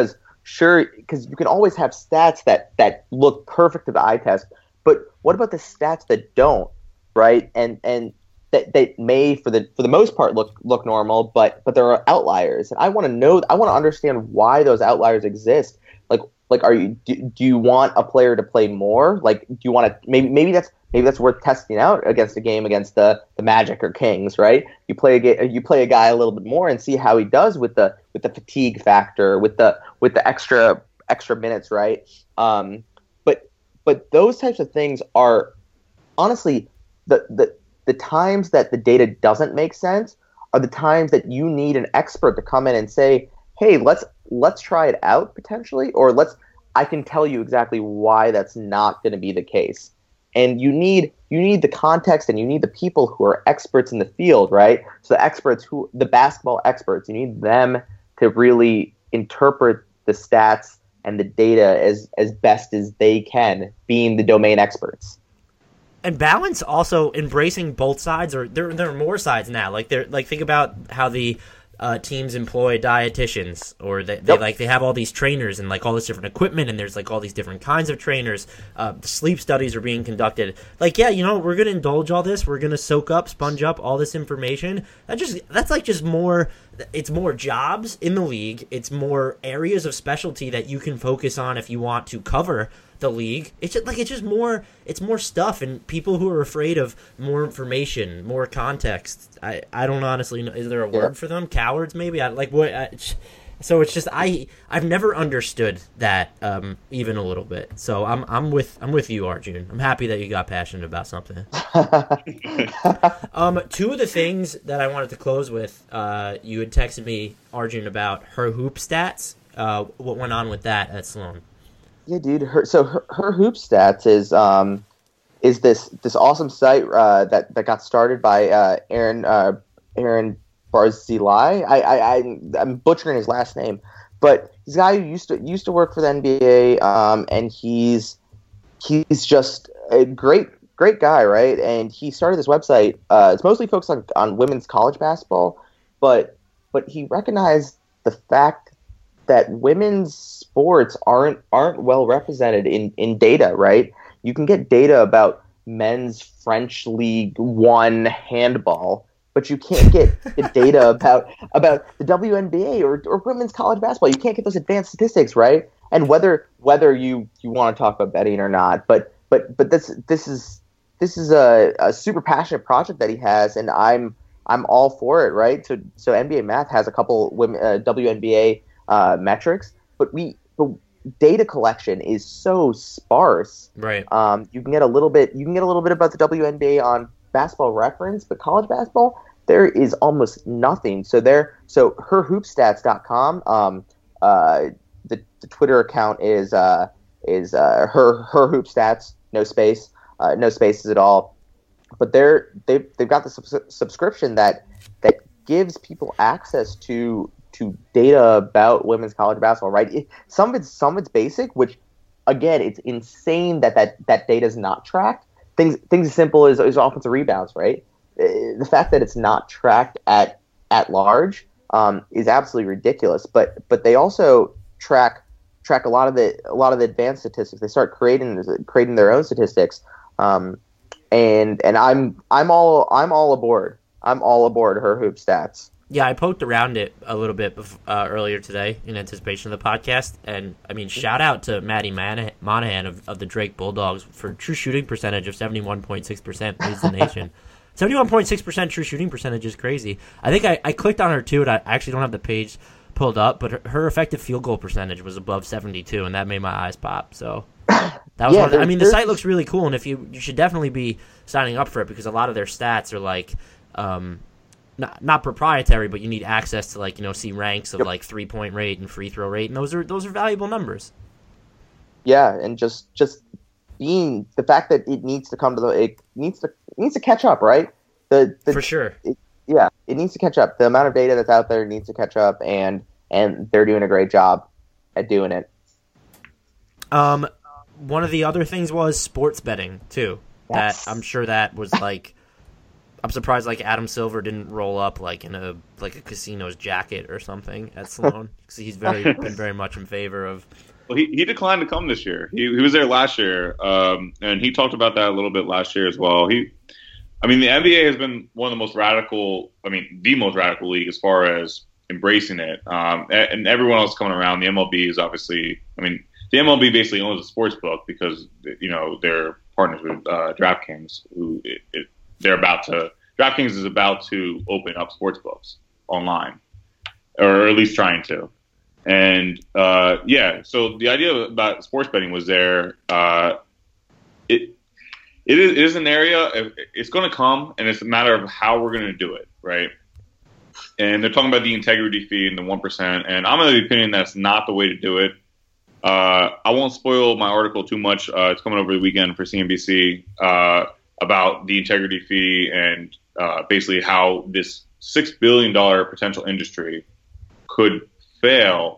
you can always have stats that look perfect to the eye test, but what about the stats that don't? Right, and that may for the most part look normal, but there are outliers, and I want to understand why those outliers exist. Like do you want a player to play more? Like, do you want to maybe that's worth testing out against a game against the Magic or Kings, right? You play a guy a little bit more and see how he does with the fatigue factor, with the extra minutes, right? But those types of things are honestly. The times that the data doesn't make sense are the times that you need an expert to come in and say, hey, let's try it out potentially, or I can tell you exactly why that's not going to be the case. And you need the context, and you need the people who are experts in the field, right? So the basketball experts, you need them to really interpret the stats and the data as best as they can, being the domain experts. And balance, also embracing both sides, or there are more sides now. Like think about how the teams employ dietitians, or they have all these trainers and like all this different equipment, and there's like all these different kinds of trainers. The sleep studies are being conducted. Like, yeah, we're gonna indulge all this. We're gonna soak up, sponge up all this information. That's like just more. It's more jobs in the league. It's more areas of specialty that you can focus on if you want to cover the league. It's more stuff, and people who are afraid of more information, more context. I don't honestly know. Is there a word for them? Cowards, maybe. So it's just I've never understood that even a little bit. So I'm with you, Arjun. I'm happy that you got passionate about something. Two of the things that I wanted to close with, you had texted me, Arjun, about her hoop stats. What went on with that at Sloan? Yeah, dude. Her hoop stats is this awesome site that got started by Aaron Barzilai. I'm butchering his last name, but he's a guy who used to work for the NBA, and he's just a great guy, right? And he started this website. It's mostly focused on women's college basketball, but he recognized the fact that women's sports aren't well represented in data, right? You can get data about men's French League One handball, but you can't get data about the WNBA or women's college basketball. You can't get those advanced statistics, right? And whether you want to talk about betting or not, but this is a super passionate project that he has, and I'm all for it, right? So NBA Math has a couple women WNBA metrics, but data collection is so sparse. Right. You can get a little bit about the WNBA on Basketball Reference, but college basketball, there is almost nothing. So herhoopstats.com. The Twitter account is her hoopstats, no spaces at all. But they've got the subscription that gives people access to data about women's college basketball, right? Some of it's basic, which again, it's insane that data is not tracked. Things as simple as offensive rebounds, right? The fact that it's not tracked at large is absolutely ridiculous. But they also track a lot of the advanced statistics. They start creating their own statistics, and I'm all aboard. I'm all aboard her hoop stats. Yeah, I poked around it a little bit earlier today in anticipation of the podcast, and I mean, shout out to Maddie Monahan of the Drake Bulldogs for true shooting percentage of 71.6%, leads the nation. 71.6% true shooting percentage is crazy. I think I clicked on her too, and I actually don't have the page pulled up, but her effective field goal percentage was above 72, and that made my eyes pop. So that was the site looks really cool, and if you should definitely be signing up for it, because a lot of their stats are like not proprietary, but you need access to see ranks of like 3-point rate and free throw rate, and those are valuable numbers. Yeah, and just being the fact that it needs to come to it needs to catch up, right? For sure. It needs to catch up. The amount of data that's out there needs to catch up, and they're doing a great job at doing it. One of the other things was sports betting too. That I'm sure that was like. I'm surprised Adam Silver didn't roll up in a casino's jacket or something at Sloan, because he's been very much in favor of. Well, he declined to come this year. He was there last year, and he talked about that a little bit last year as well. The NBA has been one of the most radical. The most radical league as far as embracing it, and everyone else coming around. The MLB is obviously. The MLB basically owns a sports book because they're partners with DraftKings, who DraftKings is about to open up sports books online, or at least trying to. And so the idea about sports betting was there. It is an area. It's going to come, and it's a matter of how we're going to do it, right? And they're talking about the integrity fee and the 1%, and I'm of the opinion that's not the way to do it. I won't spoil my article too much. It's coming over the weekend for CNBC about the integrity fee and basically how this $6 billion potential industry could fail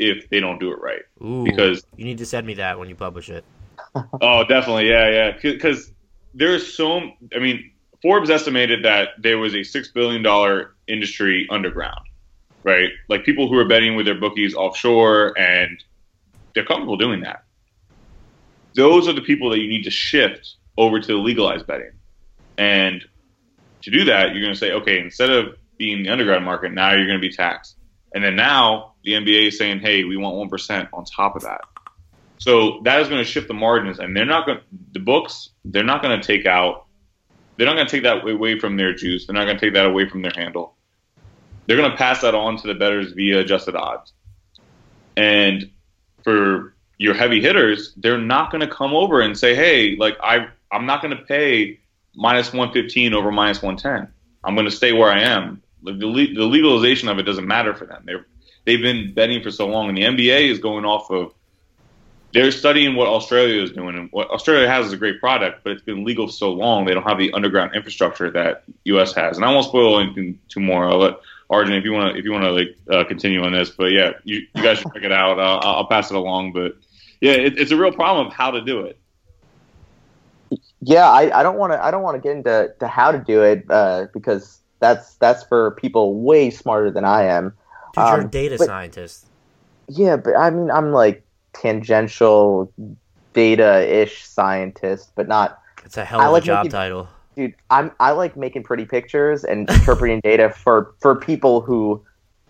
if they don't do it right. Ooh, Because you need to send me that when you publish it. oh, definitely, yeah. Because there's I mean, Forbes estimated that there was a $6 billion industry underground, right? Like people who are betting with their bookies offshore, and they're comfortable doing that. Those are the people that you need to shift over to legalized betting. And to do that, you're going to say, okay, instead of being the underground market, now you're going to be taxed. And then now the NBA is saying, hey, we want 1% on top of that. So that is going to shift the margins, and they're not going the books. They're not going to take out. They're not going to take that away from their juice. They're not going to take that away from their handle. They're going to pass that on to the bettors via adjusted odds. And for your heavy hitters, they're not going to come over and say, hey, like I'm not going to pay minus 115 over minus 110. I'm going to stay where I am. The legalization of it doesn't matter for them. They've been betting for so long, and the NBA is going off of. They're studying what Australia is doing, and what Australia has is a great product, but it's been legal for so long they don't have the underground infrastructure that U.S. has. And I won't spoil anything too more. I'll let Arjun, if you want to continue on this. But yeah, you guys should check it out. I'll pass it along. But yeah, it's a real problem of how to do it. Yeah, I don't want to get into how to do it because that's for people way smarter than I am. Dude, you're a data scientist. Yeah, but I mean, I'm like tangential data-ish scientist, but not. It's a hell of a job title, dude. I like making pretty pictures and interpreting data for people who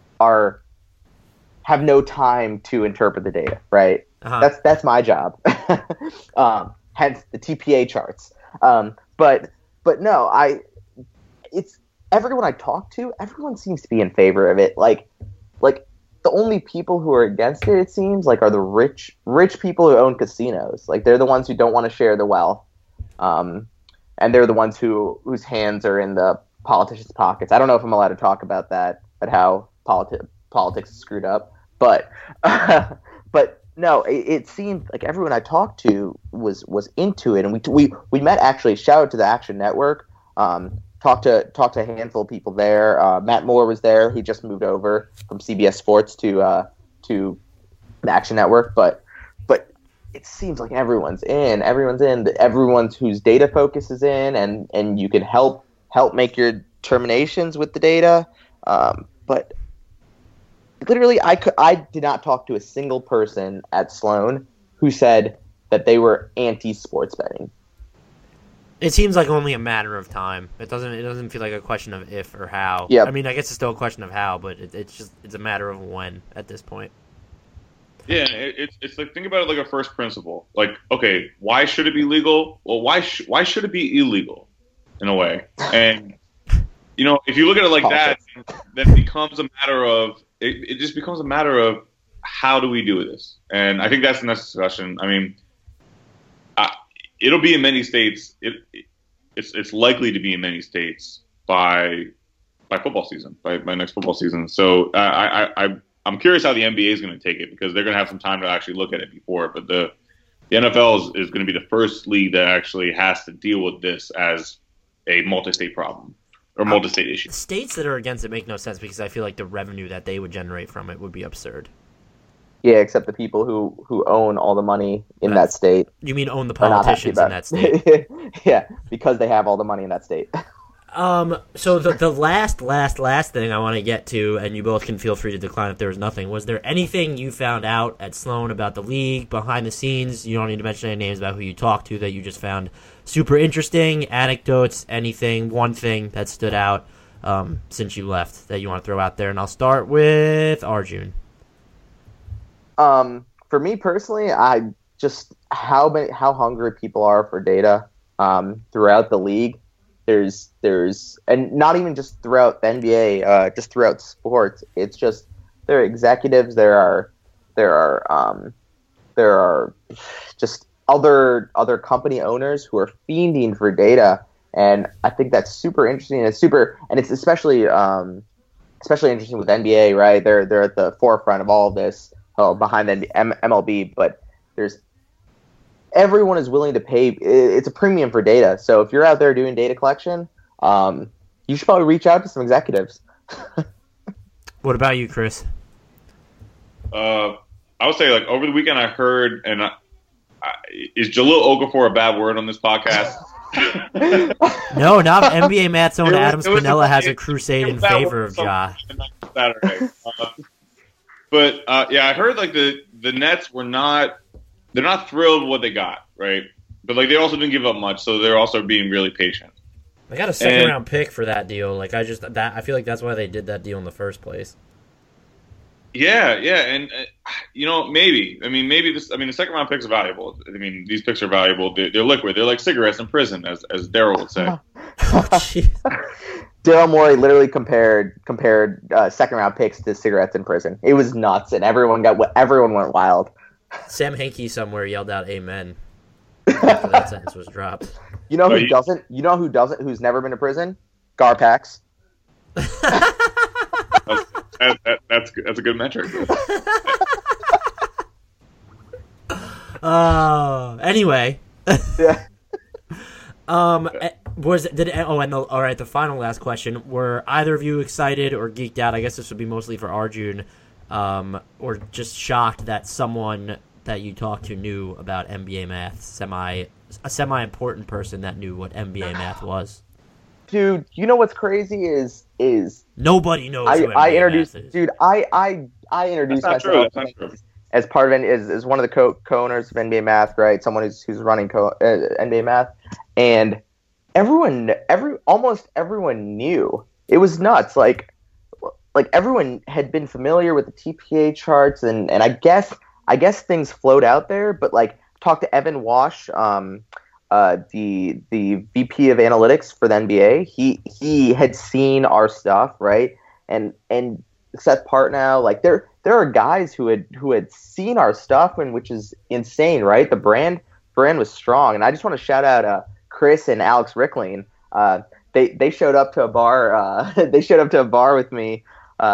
have no time to interpret the data, right? Uh-huh. That's my job. Hence the TPA charts. But no, it's everyone I talk to, everyone seems to be in favor of it. Like the only people who are against it seems like, are the rich people who own casinos. Like, they're the ones who don't want to share the wealth. And they're the ones whose hands are in the politicians' pockets. I don't know if I'm allowed to talk about that, but how politics is screwed up. But no, it seemed like everyone I talked to was into it, and we met actually. Shout out to the Action Network. Talked to a handful of people there. Matt Moore was there. He just moved over from CBS Sports to the Action Network. But it seems like everyone's in. Everyone's whose data focus is in, and you can help make your determinations with the data. But literally, I did not talk to a single person at Sloan who said that they were anti-sports betting. It seems like only a matter of time. It doesn't feel like a question of if or how. Yeah. I mean, I guess it's still a question of how, but it's a matter of when at this point. Yeah, it's like, think about it like a first principle. Like, okay, why should it be legal? Well, why should it be illegal in a way? And if you look at it like that, then it becomes a matter of it just becomes a matter of how do we do this? And I think that's the next discussion. I mean, it'll be in many states. It's likely to be in many states by football season, by next football season. So I'm curious how the NBA is going to take it, because they're going to have some time to actually look at it before. But the NFL is going to be the first league that actually has to deal with this as a multi-state problem or multi-state issue. States that are against it make no sense, because I feel like the revenue that they would generate from it would be absurd. Yeah, except the people who own all the money in that state. You mean own the politicians in that state? Yeah, because they have all the money in that state. So the last thing I want to get to, and you both can feel free to decline if there was nothing. Was there anything you found out at Sloan about the league, behind the scenes? You don't need to mention any names about who you talked to that you just found super interesting, anecdotes, anything, one thing that stood out since you left that you want to throw out there. And I'll start with Arjun. For me personally, I just how hungry people are for data throughout the league. There's and not even just throughout the NBA, just throughout sports. It's just there are executives. There are just other company owners who are fiending for data, and I think that's super interesting. It's especially interesting with NBA, right? They're at the forefront of all of this. Behind the MLB, but everyone is willing to pay. It's a premium for data. So if you're out there doing data collection, you should probably reach out to some executives. What about you, Chris? I would say like over the weekend I heard, and is Jalil Okafor a bad word on this podcast? No, not NBA Matt's own Adam It was Spinella has a it crusade in was that favor word of Ja. Saturday. But yeah, I heard like the Nets they're not thrilled with what they got, right? But like they also didn't give up much, so they're also being really patient. They got a second round pick for that deal. Like I feel like that's why they did that deal in the first place. Yeah, and maybe. I mean, the second round picks are valuable. I mean, these picks are valuable. They're liquid. They're like cigarettes in prison, as Daryl would say. Daryl Morey literally compared second round picks to cigarettes in prison. It was nuts, and everyone went wild. Sam Hinkie somewhere yelled out "Amen" after that sentence was dropped. You know who doesn't? You know who doesn't? Who's never been to prison? Garpax. That's good. That's a good metric. Anyway. Yeah. All right, the final last question. Were either of you excited or geeked out? I guess this would be mostly for Arjun, or just shocked that someone that you talked to knew about NBA math, a semi-important person that knew what NBA math was. Dude, you know what's crazy is nobody knows who I NBA introduced math is. dude I introduced myself as part of as one of the co-owners of NBA Math, right? Someone who's running NBA Math, and almost everyone knew. It was nuts. Like everyone had been familiar with the TPA charts, and I guess things flowed out there. But like, talk to Evan Wash, the VP of analytics for the NBA. He had seen our stuff, right? And Seth Partnow, like there are guys who had seen our stuff, and which is insane, right? The brand was strong, and I just want to shout out Chris and Alex Rickling. They showed up to a bar. They showed up to a bar with me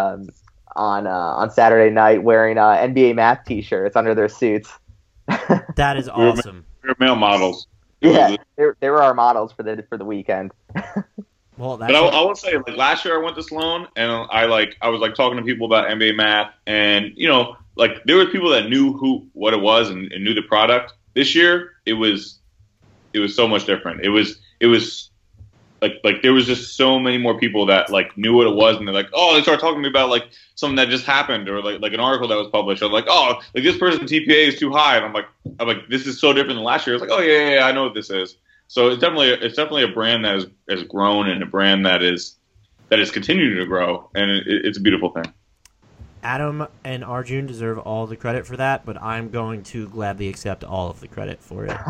on Saturday night wearing NBA Math T-shirts under their suits. That is awesome. We're male models. Yeah, they were our models for the weekend. Well, but I will say, like last year I went to Sloan, and I was talking to people about NBA Math, and like there were people that knew what it was and knew the product. This year it was so much different. It was like there was just so many more people that like knew what it was, and they're like, oh, they started talking to me about like something that just happened, or like an article that was published, or like, oh, like this person's TPA is too high, and I'm like, this is so different than last year. It's like, oh yeah, I know what this is. So it's definitely a brand that has grown, and a brand that is continuing to grow, and it's a beautiful thing. Adam and Arjun deserve all the credit for that, but I'm going to gladly accept all of the credit for it.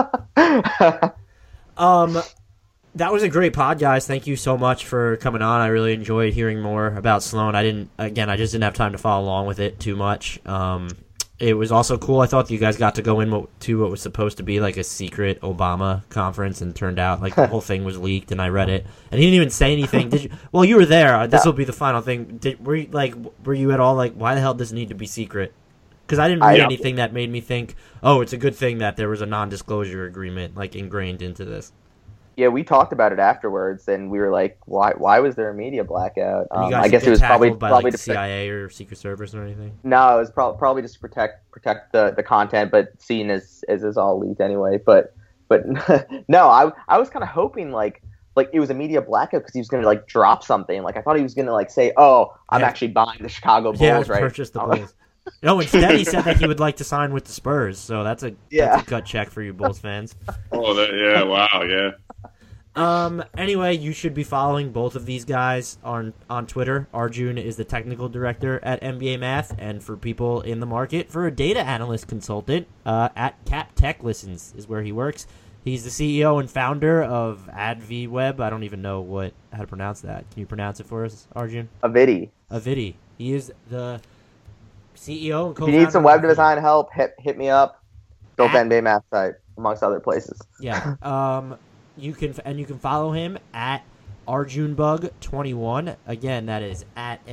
That was a great pod, guys. Thank you so much for coming on. I really enjoyed hearing more about Sloan. I just didn't have time to follow along with it too much. It was also cool. I thought you guys got to go to what was supposed to be like a secret Obama conference, and turned out like the whole thing was leaked, and I read it. And he didn't even say anything. Did you? Well, you were there. This will be the final thing. Were you at all like, why the hell does it need to be secret? Because I didn't read anything that made me think, oh, it's a good thing that there was a non-disclosure agreement like ingrained into this. Yeah, we talked about it afterwards, and we were like, "Why was there a media blackout?" I guess it was probably like the CIA or Secret Service or anything. No, it was probably just to protect the content, but seen as is all leaked anyway. But no, I was kind of hoping like it was a media blackout because he was going to like drop something. Like I thought he was going to like say, "Oh, I'm actually buying the Chicago Bulls." Right? Purchase the Bulls. No, instead he said that he would like to sign with the Spurs. So that's a gut check for you Bulls fans. Oh, wow, yeah. Anyway, you should be following both of these guys on Twitter. Arjun is the technical director at NBA Math, and for people in the market for a data analyst consultant, at Cap Tech Listens is where he works. He's the CEO and founder of AdVWeb. I don't even know how to pronounce that. Can you pronounce it for us, Arjun? Avidity. He is the CEO and co-founder. If you need some web design help, hit me up. Built NBA Math site, amongst other places. Yeah. You can follow him at ArjunBug21. Again, that is at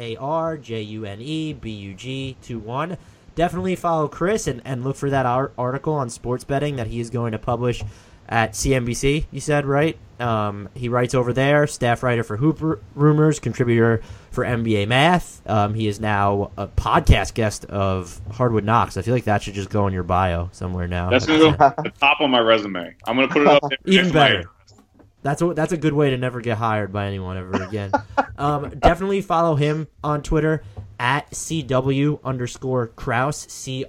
ARJUNEBUG21. Definitely follow Chris and look for that article on sports betting that he is going to publish at CNBC. You said, right? He writes over there, staff writer for Hoop Rumors, contributor for NBA Math. He is now a podcast guest of Hardwood Knocks. I feel like that should just go in your bio somewhere now. That's going to go at the top of my resume. I'm going to put it up there. Even better. That's a good way to never get hired by anyone ever again. Definitely follow him on Twitter at CW_Crouse,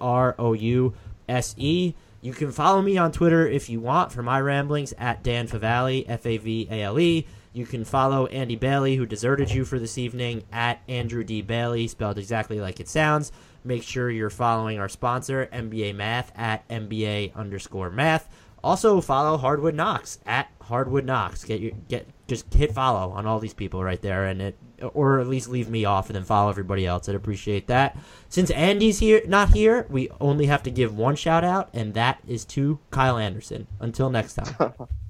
CROUSE. You can follow me on Twitter if you want for my ramblings at Dan Favale, Favale. You can follow Andy Bailey, who deserted you for this evening, at Andrew D. Bailey, spelled exactly like it sounds. Make sure you're following our sponsor, NBA Math, at NBA_Math. Also, follow Hardwood Knocks at Hardwood Knocks. Just hit follow on all these people right there, or at least leave me off and then follow everybody else. I'd appreciate that. Since Andy's not here, we only have to give one shout out, and that is to Kyle Anderson. Until next time.